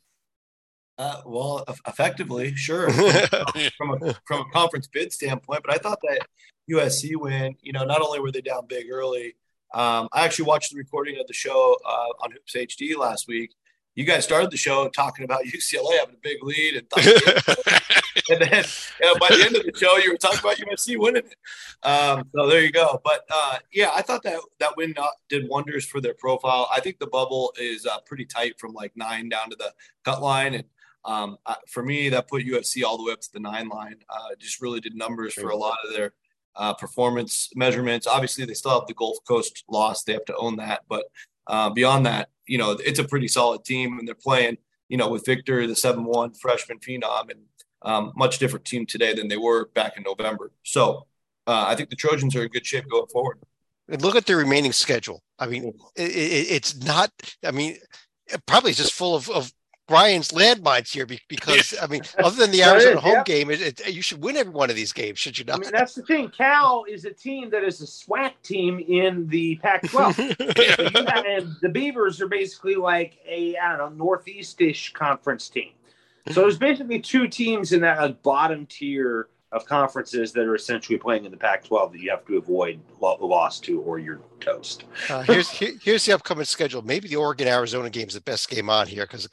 Well, effectively, sure. from a conference bid standpoint. But I thought that USC win, not only were they down big early, I actually watched the recording of the show on Hoops HD last week. You guys started the show talking about UCLA having a big lead, and then by the end of the show, you were talking about USC winning it. So there you go. But yeah, I thought that win did wonders for their profile. I think the bubble is pretty tight from like 9 down to the cut line, and for me, that put USC all the way up to the 9 line. Just really did numbers for a lot of their performance measurements. Obviously, they still have the Gulf Coast loss; they have to own that, but. Beyond that, it's a pretty solid team, and they're playing, with Victor, the 7-1 freshman phenom, and much different team today than they were back in November. So I think the Trojans are in good shape going forward. And look at their remaining schedule. I mean, it's not. I mean, it probably is just full of Brian's landmines here because I mean, other than the Arizona home game, you should win every one of these games, should you not? I mean, that's the thing. Cal is a team that is a SWAC team in the Pac-12. And the Beavers are basically like a Northeast-ish conference team. So there's basically 2 teams in that bottom tier of conferences that are essentially playing in the Pac-12 that you have to avoid loss to, or you're toast. Here's the upcoming schedule. Maybe the Oregon-Arizona game is the best game on here because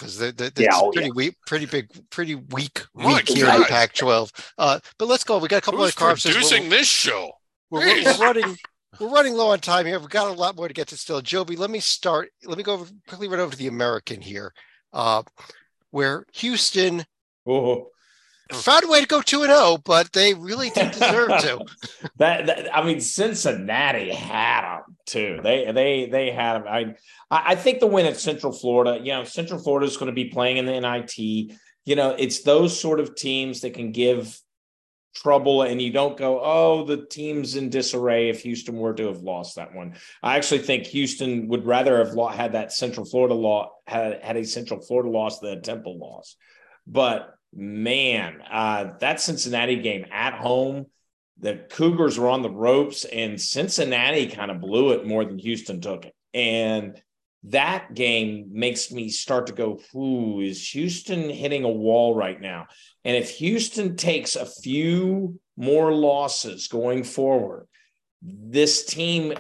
pretty weak here in the Pac-12. But let's go. We got a couple of conferences. Producing this show. We're running low on time here. We've got a lot more to get to still. Joby, let me quickly run over to the American here, where Houston. Found a way to go 2-0, but they really didn't deserve to. I mean, Cincinnati had them too. They had them. I think the win at Central Florida. Central Florida is going to be playing in the NIT. It's those sort of teams that can give trouble, and you don't go, oh, the team's in disarray if Houston were to have lost that one. I actually think Houston would rather have had that Central Florida had a Central Florida loss than a Temple loss, but. Man, that Cincinnati game at home, the Cougars were on the ropes and Cincinnati kind of blew it more than Houston took it. And that game makes me start to go, is Houston hitting a wall right now? And if Houston takes a few more losses going forward, this team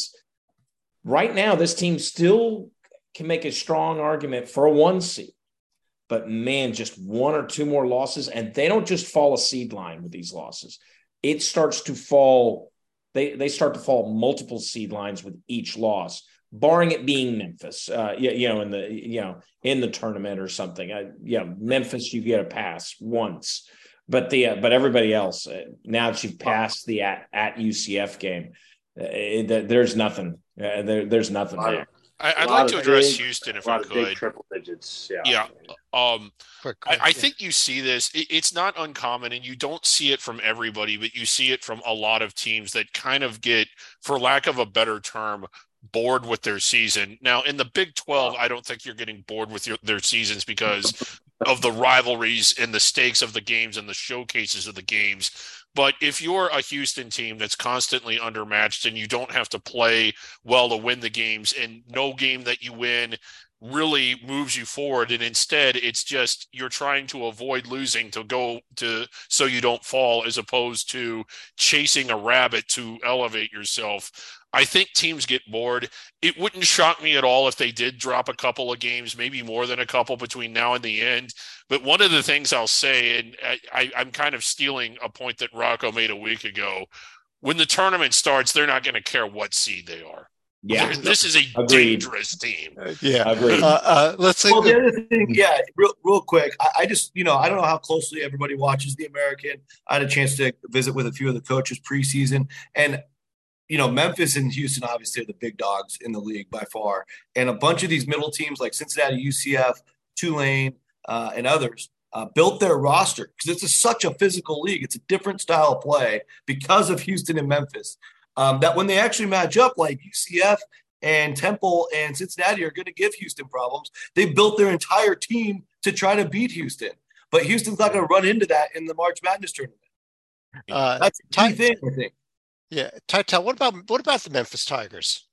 still can make a strong argument for a 1 seed. But, man, just 1 or 2 more losses, and they don't just fall a seed line with these losses. It starts to fall they start to fall multiple seed lines with each loss, barring it being Memphis, in the tournament or something. Memphis, you get a pass once. But everybody else, now that you've passed the at UCF game, there's nothing. There's nothing there. I'd like to address Houston if I could. Big triple digits. Yeah. I think you see this. It's not uncommon, and you don't see it from everybody, but you see it from a lot of teams that kind of get, for lack of a better term, bored with their season. Now, in the Big 12, I don't think you're getting bored with their seasons because of the rivalries and the stakes of the games and the showcases of the games. But if you're a Houston team that's constantly undermatched and you don't have to play well to win the games, and no game that you win really moves you forward, and instead it's just you're trying to avoid losing to go to so you don't fall, as opposed to chasing a rabbit to elevate yourself, I think teams get bored. It wouldn't shock me at all if they did drop a couple of games, maybe more than a couple between now and the end. But one of the things I'll say, and I'm kind of stealing a point that Rocco made a week ago, when the tournament starts, they're not going to care what seed they are. Yeah, this is a dangerous team. Agreed. Let's say. Well, the other thing, real quick. I just, I don't know how closely everybody watches the American. I had a chance to visit with a few of the coaches preseason, and Memphis and Houston obviously are the big dogs in the league by far, and a bunch of these middle teams like Cincinnati, UCF, Tulane, and others built their roster because it's such a physical league. It's a different style of play because of Houston and Memphis. That when they actually match up, like UCF and Temple and Cincinnati are going to give Houston problems. They built their entire team to try to beat Houston, but Houston's not going to run into that in the March Madness tournament. That's a key thing, I think. Yeah, Tytel, what about the Memphis Tigers?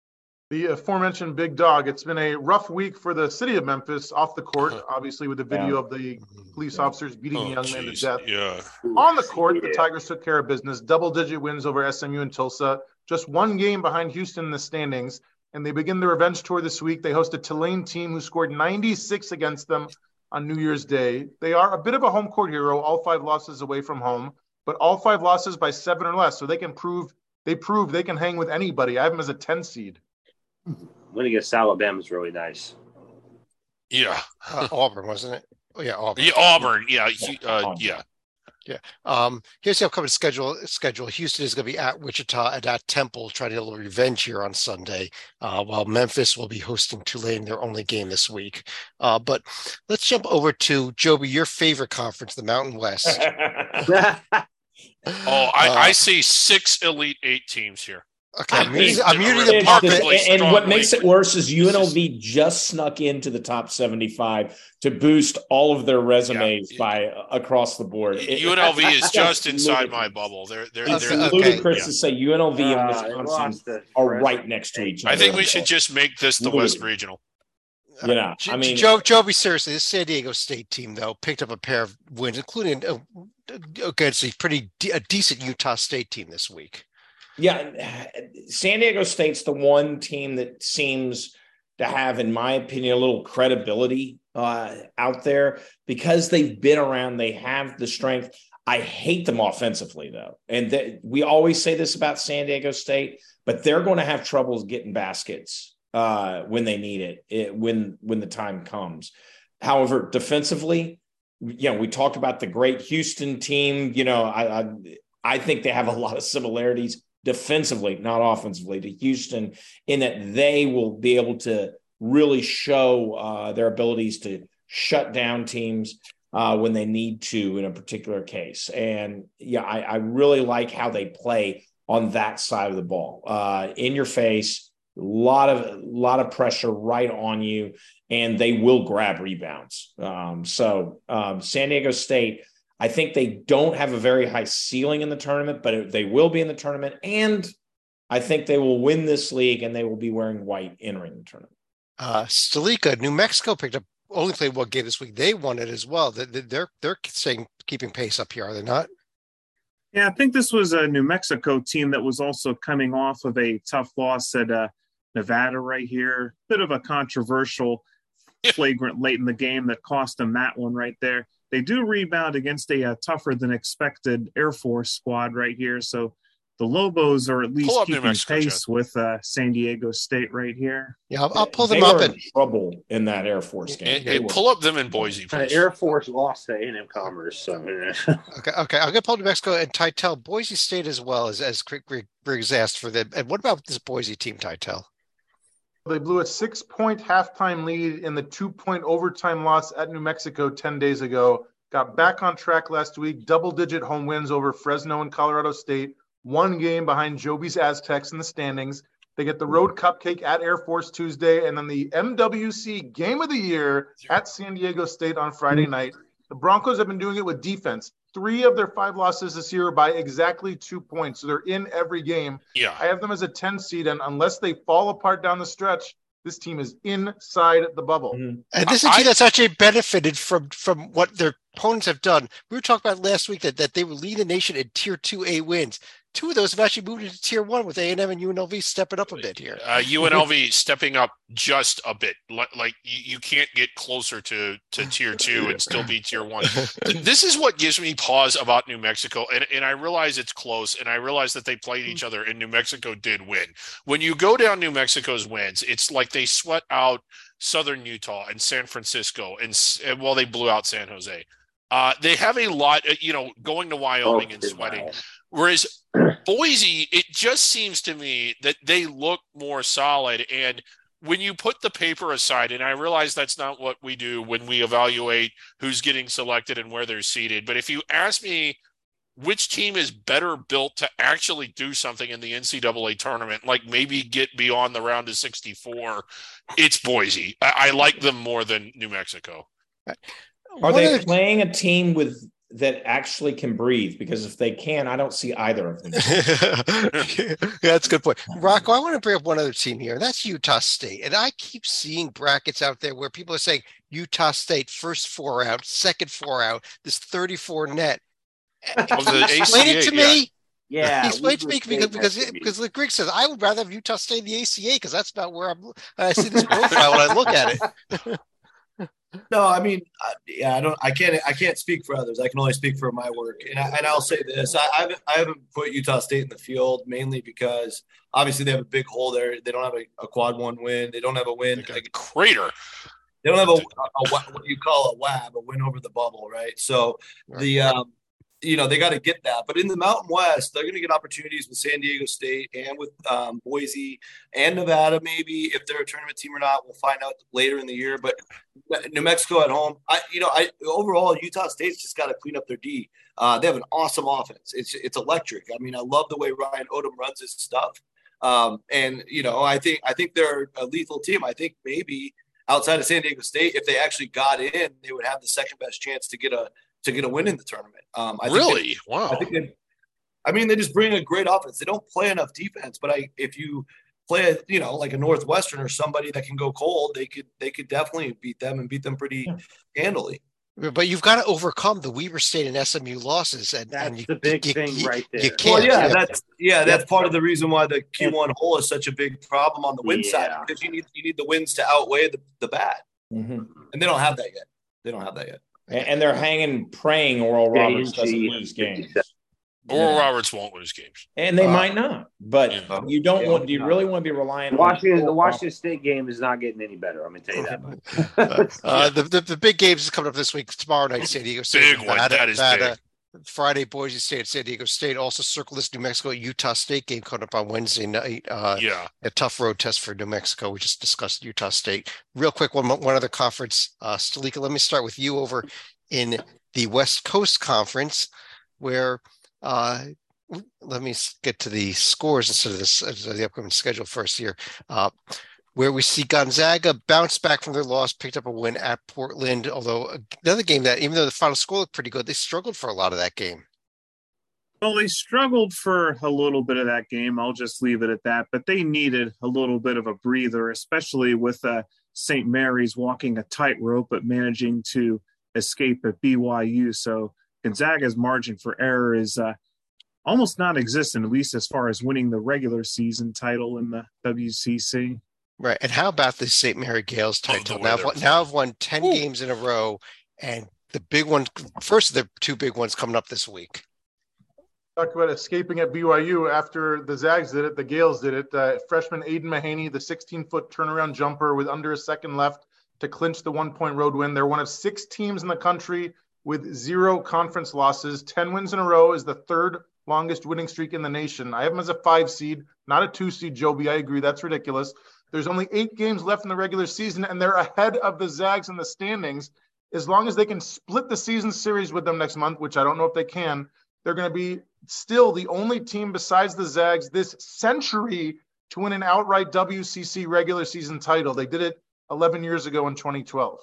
The aforementioned big dog. It's been a rough week for the city of Memphis off the court, obviously with the video of the police officers beating the young man to death. Yeah. On the court, the Tigers took care of business. Double-digit wins over SMU and Tulsa. Just one game behind Houston in the standings. And they begin the revenge tour this week. They host a Tulane team who scored 96 against them on New Year's Day. They are a bit of a home court hero, all 5 losses away from home, but all 5 losses by 7 or less. So they can prove they can hang with anybody. I have them as a 10 seed. Winning against Alabama is really nice. Yeah. Auburn, wasn't it? Oh, yeah, Auburn. Yeah, Auburn. Yeah. Here's the upcoming schedule. Houston is going to be at Wichita and at Temple, trying to get a little revenge here on Sunday, while Memphis will be hosting Tulane, their only game this week. But let's jump over to Joby, your favorite conference, the Mountain West. I see 6 Elite 8 teams here. Okay, I'm muting the puppet. And what makes it worse is UNLV just snuck into the top 75 to boost all of their resumes by across the board. UNLV is just inside my bubble. It's ludicrous to say UNLV and Wisconsin are right next to each other. I think we should just make this the West Regional. I mean, Joby, seriously, this San Diego State team though picked up a pair of wins, including against a decent Utah State team this week. Yeah, San Diego State's the one team that seems to have, in my opinion, a little credibility out there because they've been around. They have the strength. I hate them offensively, though. And we always say this about San Diego State, but they're going to have troubles getting baskets when they need it, when the time comes. However, defensively, we talked about the great Houston team. I think they have a lot of similarities defensively, not offensively, to Houston, in that they will be able to really show their abilities to shut down teams when they need to in a particular case. And I really like how they play on that side of the ball. In your face, a lot of pressure right on you, and they will grab rebounds. So San Diego State, I think they don't have a very high ceiling in the tournament, but they will be in the tournament. And I think they will win this league, and they will be wearing white entering the tournament. Stalika, New Mexico only played one game this week. They won it as well. They're saying keeping pace up here, are they not? Yeah, I think this was a New Mexico team that was also coming off of a tough loss at Nevada right here. Bit of a controversial flagrant late in the game that cost them that one right there. They do rebound against a tougher than expected Air Force squad right here. So the Lobos are at least keeping pace with San Diego State right here. Yeah, I'll pull them up. They were in trouble in that Air Force game. And pull up them in Boise. Air Force lost to A&M Commerce. So. Okay. I'm going to pull New Mexico and Tytel. Boise State as well, as Griggs asked for them. And what about this Boise team, Tytel? They blew a 6-point halftime lead in the 2-point overtime loss at New Mexico 10 days ago. Got back on track last week. Double-digit home wins over Fresno and Colorado State. One game behind Joby's Aztecs in the standings. They get the road cupcake at Air Force Tuesday, and then the MWC Game of the Year at San Diego State on Friday night. The Broncos have been doing it with defense. 3 of their 5 losses this year by exactly 2 points. So they're in every game. Yeah. I have them as a 10 seed, and unless they fall apart down the stretch, this team is inside the bubble. Mm-hmm. And this is a team that's actually benefited from what their opponents have done. We were talking about last week that they would lead the nation in Tier 2A wins. 2 of those have actually moved into Tier 1 with A&M and UNLV stepping up a bit here. UNLV stepping up just a bit. Like you can't get closer to Tier 2 and still be Tier 1. This is what gives me pause about New Mexico. And I realize it's close, and I realize that they played each other, and New Mexico did win. When you go down New Mexico's wins, it's like they sweat out Southern Utah and San Francisco, and they blew out San Jose. They have a lot, going to Wyoming and sweating. Whereas Boise, it just seems to me that they look more solid. And when you put the paper aside, and I realize that's not what we do when we evaluate who's getting selected and where they're seated, but if you ask me which team is better built to actually do something in the NCAA tournament, like maybe get beyond the round of 64, it's Boise. I like them more than New Mexico. Are they playing a team that actually can breathe? Because if they can, I don't see either of them. Yeah, that's a good point. Rocco, I want to bring up one other team here. That's Utah State. And I keep seeing brackets out there where people are saying Utah State first 4 out, second 4 out, this 34 net. Explain it to me. Yeah. Explain it to me because the Greek says I would rather have Utah State in the ACA because that's about where I see this profile when I look at it. No, I mean, I can't speak for others. I can only speak for my work. And I'll say this: I haven't put Utah State in the field mainly because obviously they have a big hole there. They don't have a quad 1 win. They don't have a win. Like a crater. They don't have a what you call a WAB, a win over the bubble, right? So they got to get that. But in the Mountain West, they're going to get opportunities with San Diego State and with Boise and Nevada. Maybe if they're a tournament team or not, we'll find out later in the year. But New Mexico at home, overall Utah State's just got to clean up their D. They have an awesome offense. It's electric. I mean, I love the way Ryan Odom runs his stuff. I think they're a lethal team. I think maybe outside of San Diego State, if they actually got in, they would have the second best chance to get a win in the tournament. Wow. They just bring a great offense. They don't play enough defense, but if you play, like a Northwestern or somebody that can go cold, they could definitely beat them and beat them pretty handily. But you've got to overcome the Weber State and SMU losses, and that's the big thing right there. You can't. That's part of the reason why the Q1 hole is such a big problem on the win side, because you need the wins to outweigh the bad, and they don't have that yet. And they're praying Oral Roberts doesn't lose games. Oral Roberts won't lose games, and they might not. But you don't want. Do you really want to be relying? The Washington State game is not getting any better. I'm going to tell you that. The big games is coming up this week. Tomorrow night, San Diego State. Big one. That is big. Friday, Boise State, San Diego State. Also, circle this New Mexico Utah State game coming up on Wednesday night. A tough road test for New Mexico. We just discussed Utah State. Real quick, one other conference. Stalika, let me start with you over in the West Coast Conference, where let me get to the scores instead of the upcoming schedule first here, where we see Gonzaga bounce back from their loss, picked up a win at Portland, although another game that, even though the final score looked pretty good, they struggled for a lot of that game. Well, they struggled for a little bit of that game. I'll just leave it at that. But they needed a little bit of a breather, especially with St. Mary's walking a tightrope but managing to escape at BYU. So Gonzaga's margin for error is almost non-existent, at least as far as winning the regular season title in the WCC. Right. And how about the St. Mary Gales title? Now I've won 10 games in a row, and the big one, first of the 2 big ones coming up this week. Talk about escaping at BYU after the Zags did it, the Gales did it. Freshman Aiden Mahaney, the 16-foot turnaround jumper with under a second left to clinch the 1-point road win. They're one of 6 teams in the country with 0 conference losses. 10 wins in a row is the 3rd longest winning streak in the nation. I have them as a 5 seed, not a 2 seed, Joby. I agree. That's ridiculous. There's only 8 games left in the regular season, and they're ahead of the Zags in the standings. As long as they can split the season series with them next month, which I don't know if they can, they're going to be still the only team besides the Zags this century to win an outright WCC regular season title. They did it 11 years ago in 2012.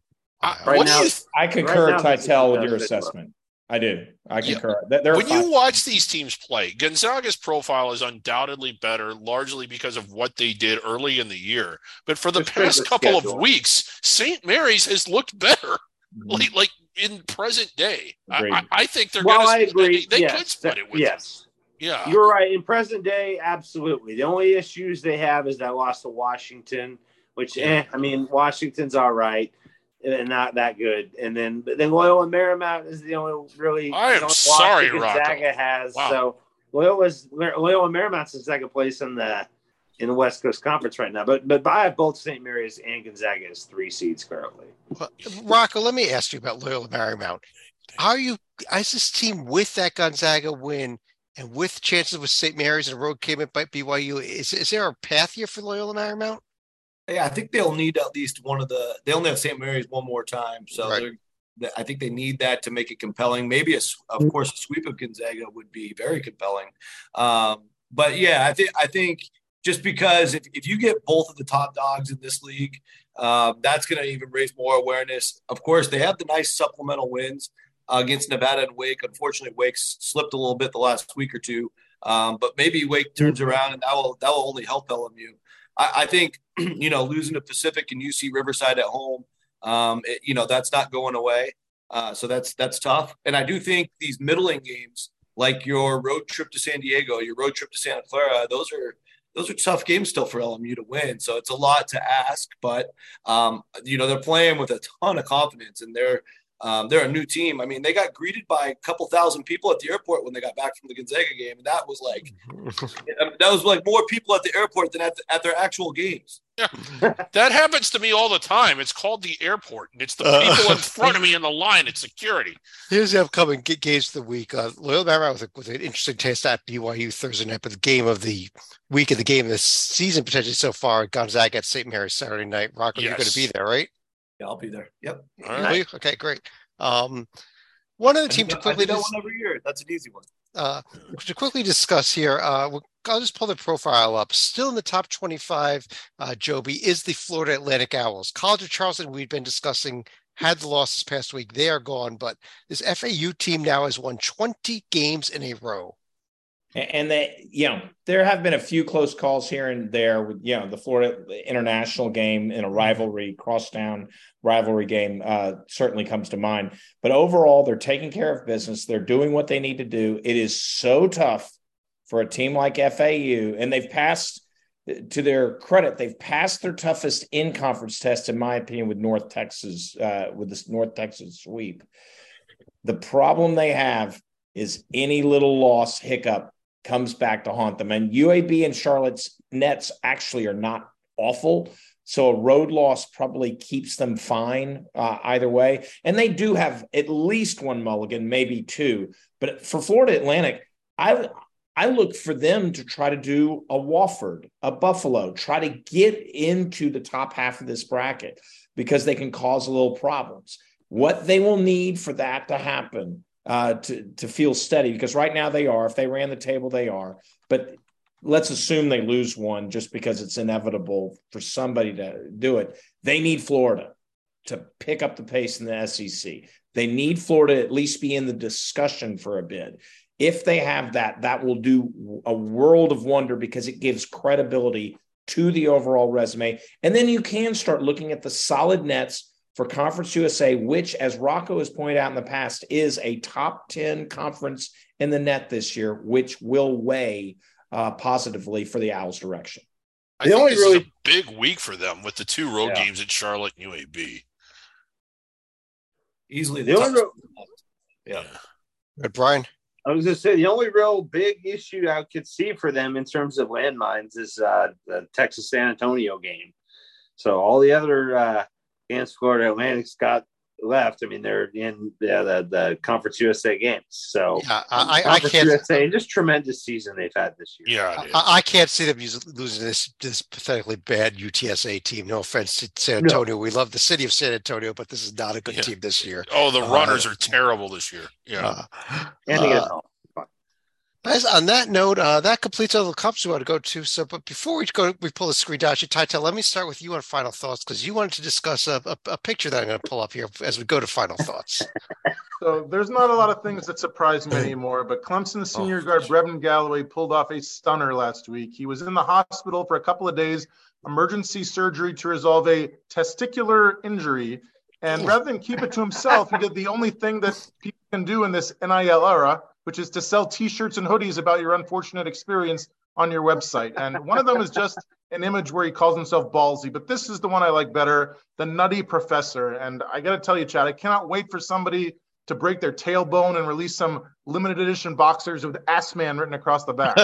I concur, Titel, with your assessment. I do. I concur. Yeah. When you watch these teams play, Gonzaga's profile is undoubtedly better, largely because of what they did early in the year. But for the past couple of weeks, St. Mary's has looked better, like in present day. I think they're going to. I agree. They could split it with. Yes. Them. Yeah, you're right. In present day, absolutely. The only issues they have is that loss to Washington, which, Washington's all right. And not that good, and then Loyola Marymount is the only really. I am sorry, Gonzaga has. Wow. So Loyola Marymount's in second place in the West Coast Conference right now, but I have both St. Mary's and Gonzaga as 3 seeds currently. Well, Rocco, let me ask you about Loyola Marymount. Is this team with that Gonzaga win and with chances with St. Mary's and a road game at BYU? Is there a path here for Loyola Marymount? Yeah, I think they'll need at least one of the – they only have St. Mary's one more time. So I think they need that to make it compelling. Maybe, of course, a sweep of Gonzaga would be very compelling. But, yeah, I think just because if you get both of the top dogs in this league, that's going to even raise more awareness. Of course, they have the nice supplemental wins against Nevada and Wake. Unfortunately, Wake's slipped a little bit the last week or two. But maybe Wake turns around, and that will only help LMU. I think, losing to Pacific and UC Riverside at home, that's not going away. So that's tough. And I do think these middling games, like your road trip to San Diego, your road trip to Santa Clara, those are tough games still for LMU to win. So it's a lot to ask, but, they're playing with a ton of confidence, and they're a new team. I mean, they got greeted by a couple thousand people at the airport when they got back from the Gonzaga game, and that was like more people at the airport than at their actual games. Yeah, that happens to me all the time. It's called the airport, and it's the people in front of me in the line at security. Here's the upcoming games of the week. Loyola Marymount with an interesting test at BYU Thursday night, but the game of the week and the game of the season potentially so far, Gonzaga at St. Mary's Saturday night. Rocco, You're going to be there, right? Yeah, I'll be there. Yep. All right. Okay, great. One of the teams to quickly one every year. That's an easy one. To quickly discuss here, I'll just pull the profile up. Still in the top 25, Joby, is the Florida Atlantic Owls. College of Charleston, we've been discussing, had the loss this past week. They are gone, but this FAU team now has won 20 games in a row. And there have been a few close calls here and there with, the Florida International game in a rivalry, crosstown rivalry game certainly comes to mind. But overall, they're taking care of business. They're doing what they need to do. It is so tough for a team like FAU, and they've passed, to their credit, they've passed their toughest in-conference test, in my opinion, with North Texas, with this North Texas sweep. The problem they have is any little loss, hiccup, comes back to haunt them. And UAB and Charlotte's Nets actually are not awful. So a road loss probably keeps them fine either way. And they do have at least one mulligan, maybe 2. But for Florida Atlantic, I look for them to try to do a Wofford, a Buffalo, try to get into the top half of this bracket because they can cause a little problems. What they will need for that to happen to feel steady, because right now they are. If they ran the table, they are. But let's assume they lose one just because it's inevitable for somebody to do it. They need Florida to pick up the pace in the SEC. They need Florida to at least be in the discussion for a bid. If they have that, that will do a world of wonder because it gives credibility to the overall resume. And then you can start looking at the solid nets for Conference USA, which, as Rocco has pointed out in the past, is a top 10 conference in the net this year, which will weigh positively for the Owls' direction. I think this is a big week for them with the 2 road games at Charlotte and UAB. Easily the only Brian? I was going to say the only real big issue I could see for them in terms of landmines is the Texas San Antonio game. So all the other games Florida Atlantic's got left, I mean, they're in the Conference USA games. So I can't USA, just tremendous season they've had this year. Yeah, I can't see them losing this pathetically bad UTSA team. No offense to San Antonio. No. We love the city of San Antonio, but this is not a good team this year. Oh, the runners are terrible this year. Yeah. And they get guys, on that note, that completes all the cups we want to go to. So, but before we pull the screen down, Tytel, let me start with you on final thoughts, because you wanted to discuss a picture that I'm going to pull up here as we go to final thoughts. So there's not a lot of things that surprise me anymore, but Clemson senior guard Brevin Galloway pulled off a stunner last week. He was in the hospital for a couple of days, emergency surgery to resolve a testicular injury. And rather than keep it to himself, he did the only thing that people can do in this NIL era, which is to sell T-shirts and hoodies about your unfortunate experience on your website. And one of them is just an image where he calls himself ballsy, but this is the one I like better, the Nutty Professor. And I got to tell you, Chad, I cannot wait for somebody to break their tailbone and release some limited edition boxers with Ass Man written across the back.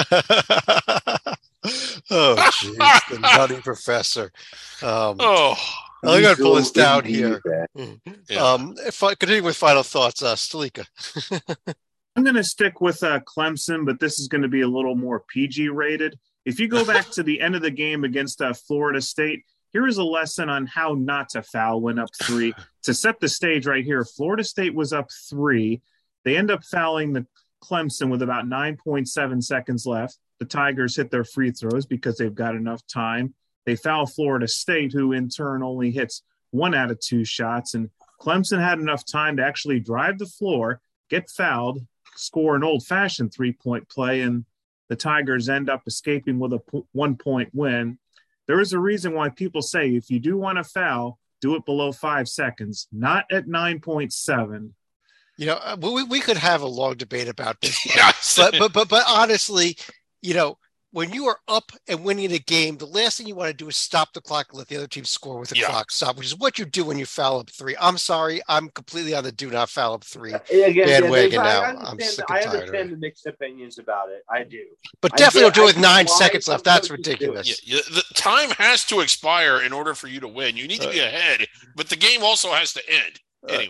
Oh, jeez, the Nutty Professor. I'm going to pull this down here. Continuing with final thoughts, Stalika. I'm going to stick with Clemson, but this is going to be a little more PG rated. If you go back to the end of the game against Florida State, here is a lesson on how not to foul when up 3. To set the stage right here, Florida State was up 3. They end up fouling the Clemson with about 9.7 seconds left. The Tigers hit their free throws because they've got enough time. They foul Florida State, who in turn only hits 1 out of 2 shots. And Clemson had enough time to actually drive the floor, get fouled, score an old-fashioned 3-point play, and the Tigers end up escaping with a 1-point win. There is a reason why people say if you do want to foul, do it below 5 seconds, not at 9.7. You know, we could have a long debate about this, but honestly, you know, when you are up and winning a game, the last thing you want to do is stop the clock and let the other team score with the clock stop, which is what you do when you foul up 3. I'm sorry, I'm completely on the do not foul up 3 bandwagon now. I'm sick and tired. I understand the mixed opinions about it. I do. But definitely don't do it with 9 seconds left. That's ridiculous. Yeah, the time has to expire in order for you to win. You need to be ahead, but the game also has to end.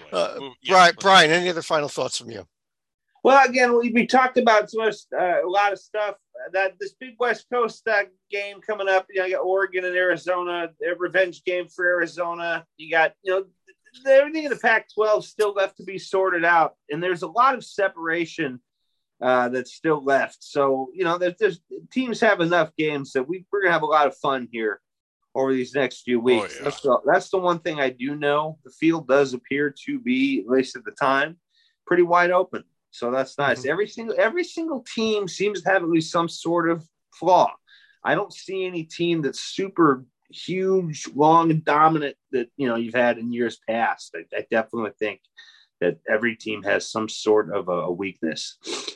Anyway. Brian, any other final thoughts from you? Well, again, we talked about a lot of stuff. That this big West Coast game coming up, you got Oregon and Arizona, a revenge game for Arizona. You got, everything in the Pac-12 still left to be sorted out, and there's a lot of separation that's still left. So, there's teams have enough games that we're gonna have a lot of fun here over these next few weeks. That's the one thing I do know. The field does appear to be, at least at the time, pretty wide open. So that's nice. Mm-hmm. Every single team seems to have at least some sort of flaw. I don't see any team that's super huge, long, and dominant that you've had in years past. I definitely think that every team has some sort of a weakness.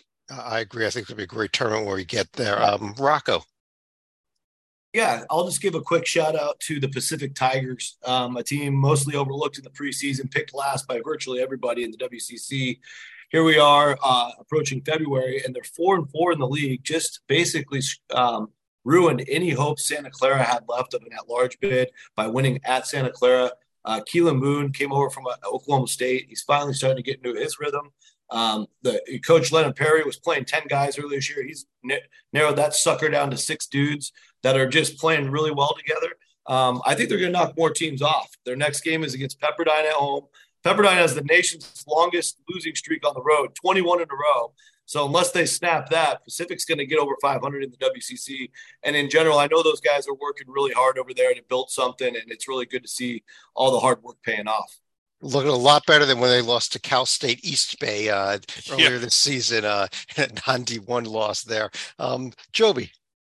I agree. I think it'll be a great tournament where we get there. Rocco. Yeah, I'll just give a quick shout out to the Pacific Tigers, a team mostly overlooked in the preseason, picked last by virtually everybody in the WCC. Here we are approaching February, and they're 4-4 in the league, just basically ruined any hope Santa Clara had left of an at-large bid by winning at Santa Clara. Keelan Moon came over from Oklahoma State. He's finally starting to get into his rhythm. The coach Lennon Perry was playing 10 guys earlier this year. He's narrowed that sucker down to 6 dudes that are just playing really well together. I think they're going to knock more teams off. Their next game is against Pepperdine at home. Pepperdine has the nation's longest losing streak on the road, 21 in a row. So unless they snap that, Pacific's going to get over 500 in the WCC. And in general, I know those guys are working really hard over there to build something, and it's really good to see all the hard work paying off. Looking a lot better than when they lost to Cal State East Bay earlier this season, non-D1 loss there. Joby.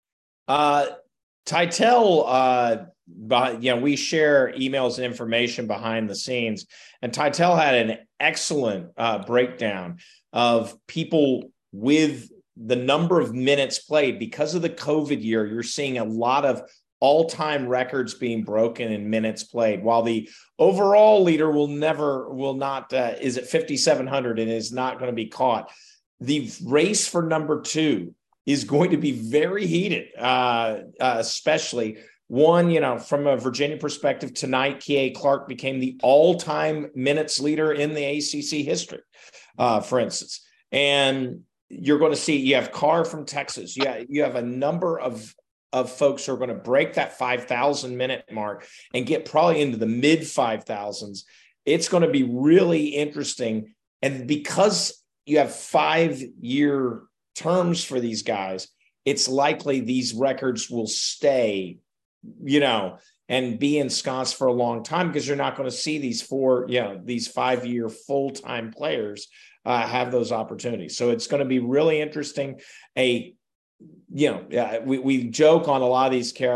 Tytel, we share emails and information behind the scenes, and Tytel had an excellent breakdown of people with the number of minutes played. Because of the COVID year, you're seeing a lot of all-time records being broken in minutes played, while the overall leader will not is at 5,700 and is not going to be caught. The race for number 2 is going to be very heated, especially one, from a Virginia perspective. Tonight, Kihei Clark became the all-time minutes leader in the ACC history, for instance. And you're going to see, you have Carr from Texas. You have a number of folks who are going to break that 5,000 minute mark and get probably into the mid 5,000s. It's going to be really interesting. And because you have 5-year terms for these guys, it's likely these records will stay, and be ensconced for a long time, because you're not going to see these 5-year full-time players have those opportunities. So it's going to be really interesting. We joke on a lot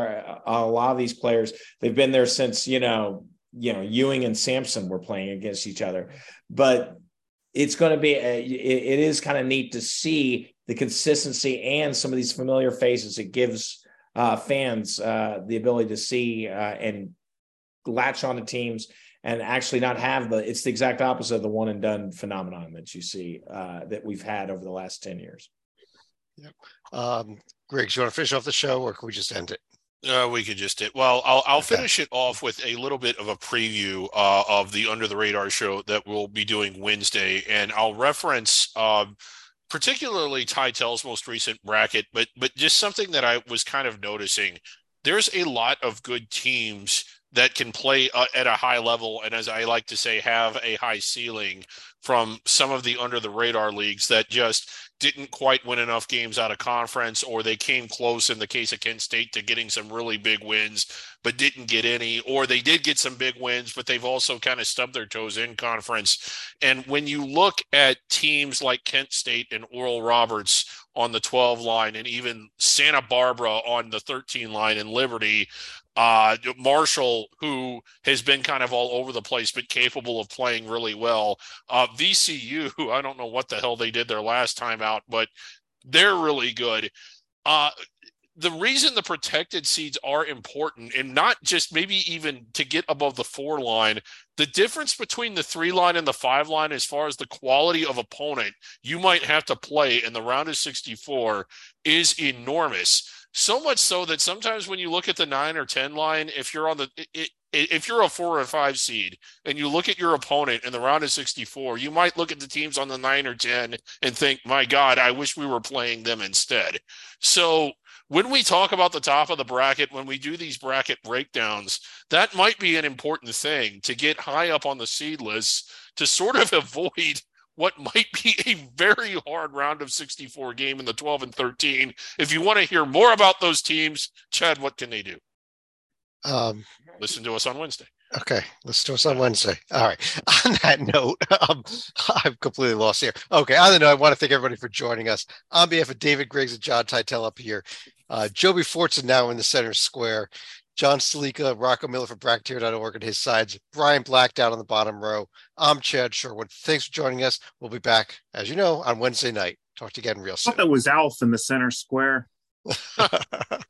of these players. They've been there since, Ewing and Sampson were playing against each other, but it's going to be, it is kind of neat to see the consistency and some of these familiar faces. It gives fans the ability to see and latch on to teams and actually not have it's the exact opposite of the one and done phenomenon that you see that we've had over the last 10 years. Yep. Greg, do you want to finish off the show, or can we just end it? We could just do. Well, I'll finish it off with a little bit of a preview of the Under the Radar show that we'll be doing Wednesday, and I'll reference particularly Tytel's most recent bracket, but just something that I was kind of noticing. There's a lot of good teams that can play at a high level, and as I like to say, have a high ceiling, from some of the under the radar leagues that just didn't quite win enough games out of conference, or they came close in the case of Kent State to getting some really big wins, but didn't get any, or they did get some big wins, but they've also kind of stubbed their toes in conference. And when you look at teams like Kent State and Oral Roberts on the 12 line, and even Santa Barbara on the 13 line, and Liberty, Marshall, who has been kind of all over the place, but capable of playing really well. VCU, I don't know what the hell they did their last time out, but they're really good. The reason the protected seeds are important, and not just maybe even to get above the 4 line, the difference between the 3 line and the 5 line, as far as the quality of opponent you might have to play in the round of 64, is enormous. So much so that sometimes when you look at the 9 or 10 line, if you're if you're a 4 or 5 seed and you look at your opponent in the round of 64, you might look at the teams on the 9 or 10 and think, my God, I wish we were playing them instead. So when we talk about the top of the bracket, when we do these bracket breakdowns, that might be an important thing, to get high up on the seed list to sort of avoid what might be a very hard round of 64 game in the 12 and 13. If you want to hear more about those teams, Chad, what can they do? Listen to us on Wednesday. Okay, listen to us on Wednesday. All right. On that note, I've completely lost here. Okay, on the note, I want to thank everybody for joining us. On behalf of David Griggs and John Tytel up here, Joby Fortson now in the center square, John Salika, Rocco Miller from Bracketeer.org on his sides, Brian Black down on the bottom row. I'm Chad Sherwood. Thanks for joining us. We'll be back, as you know, on Wednesday night. Talk to you again real soon. I thought that was Alf in the center square.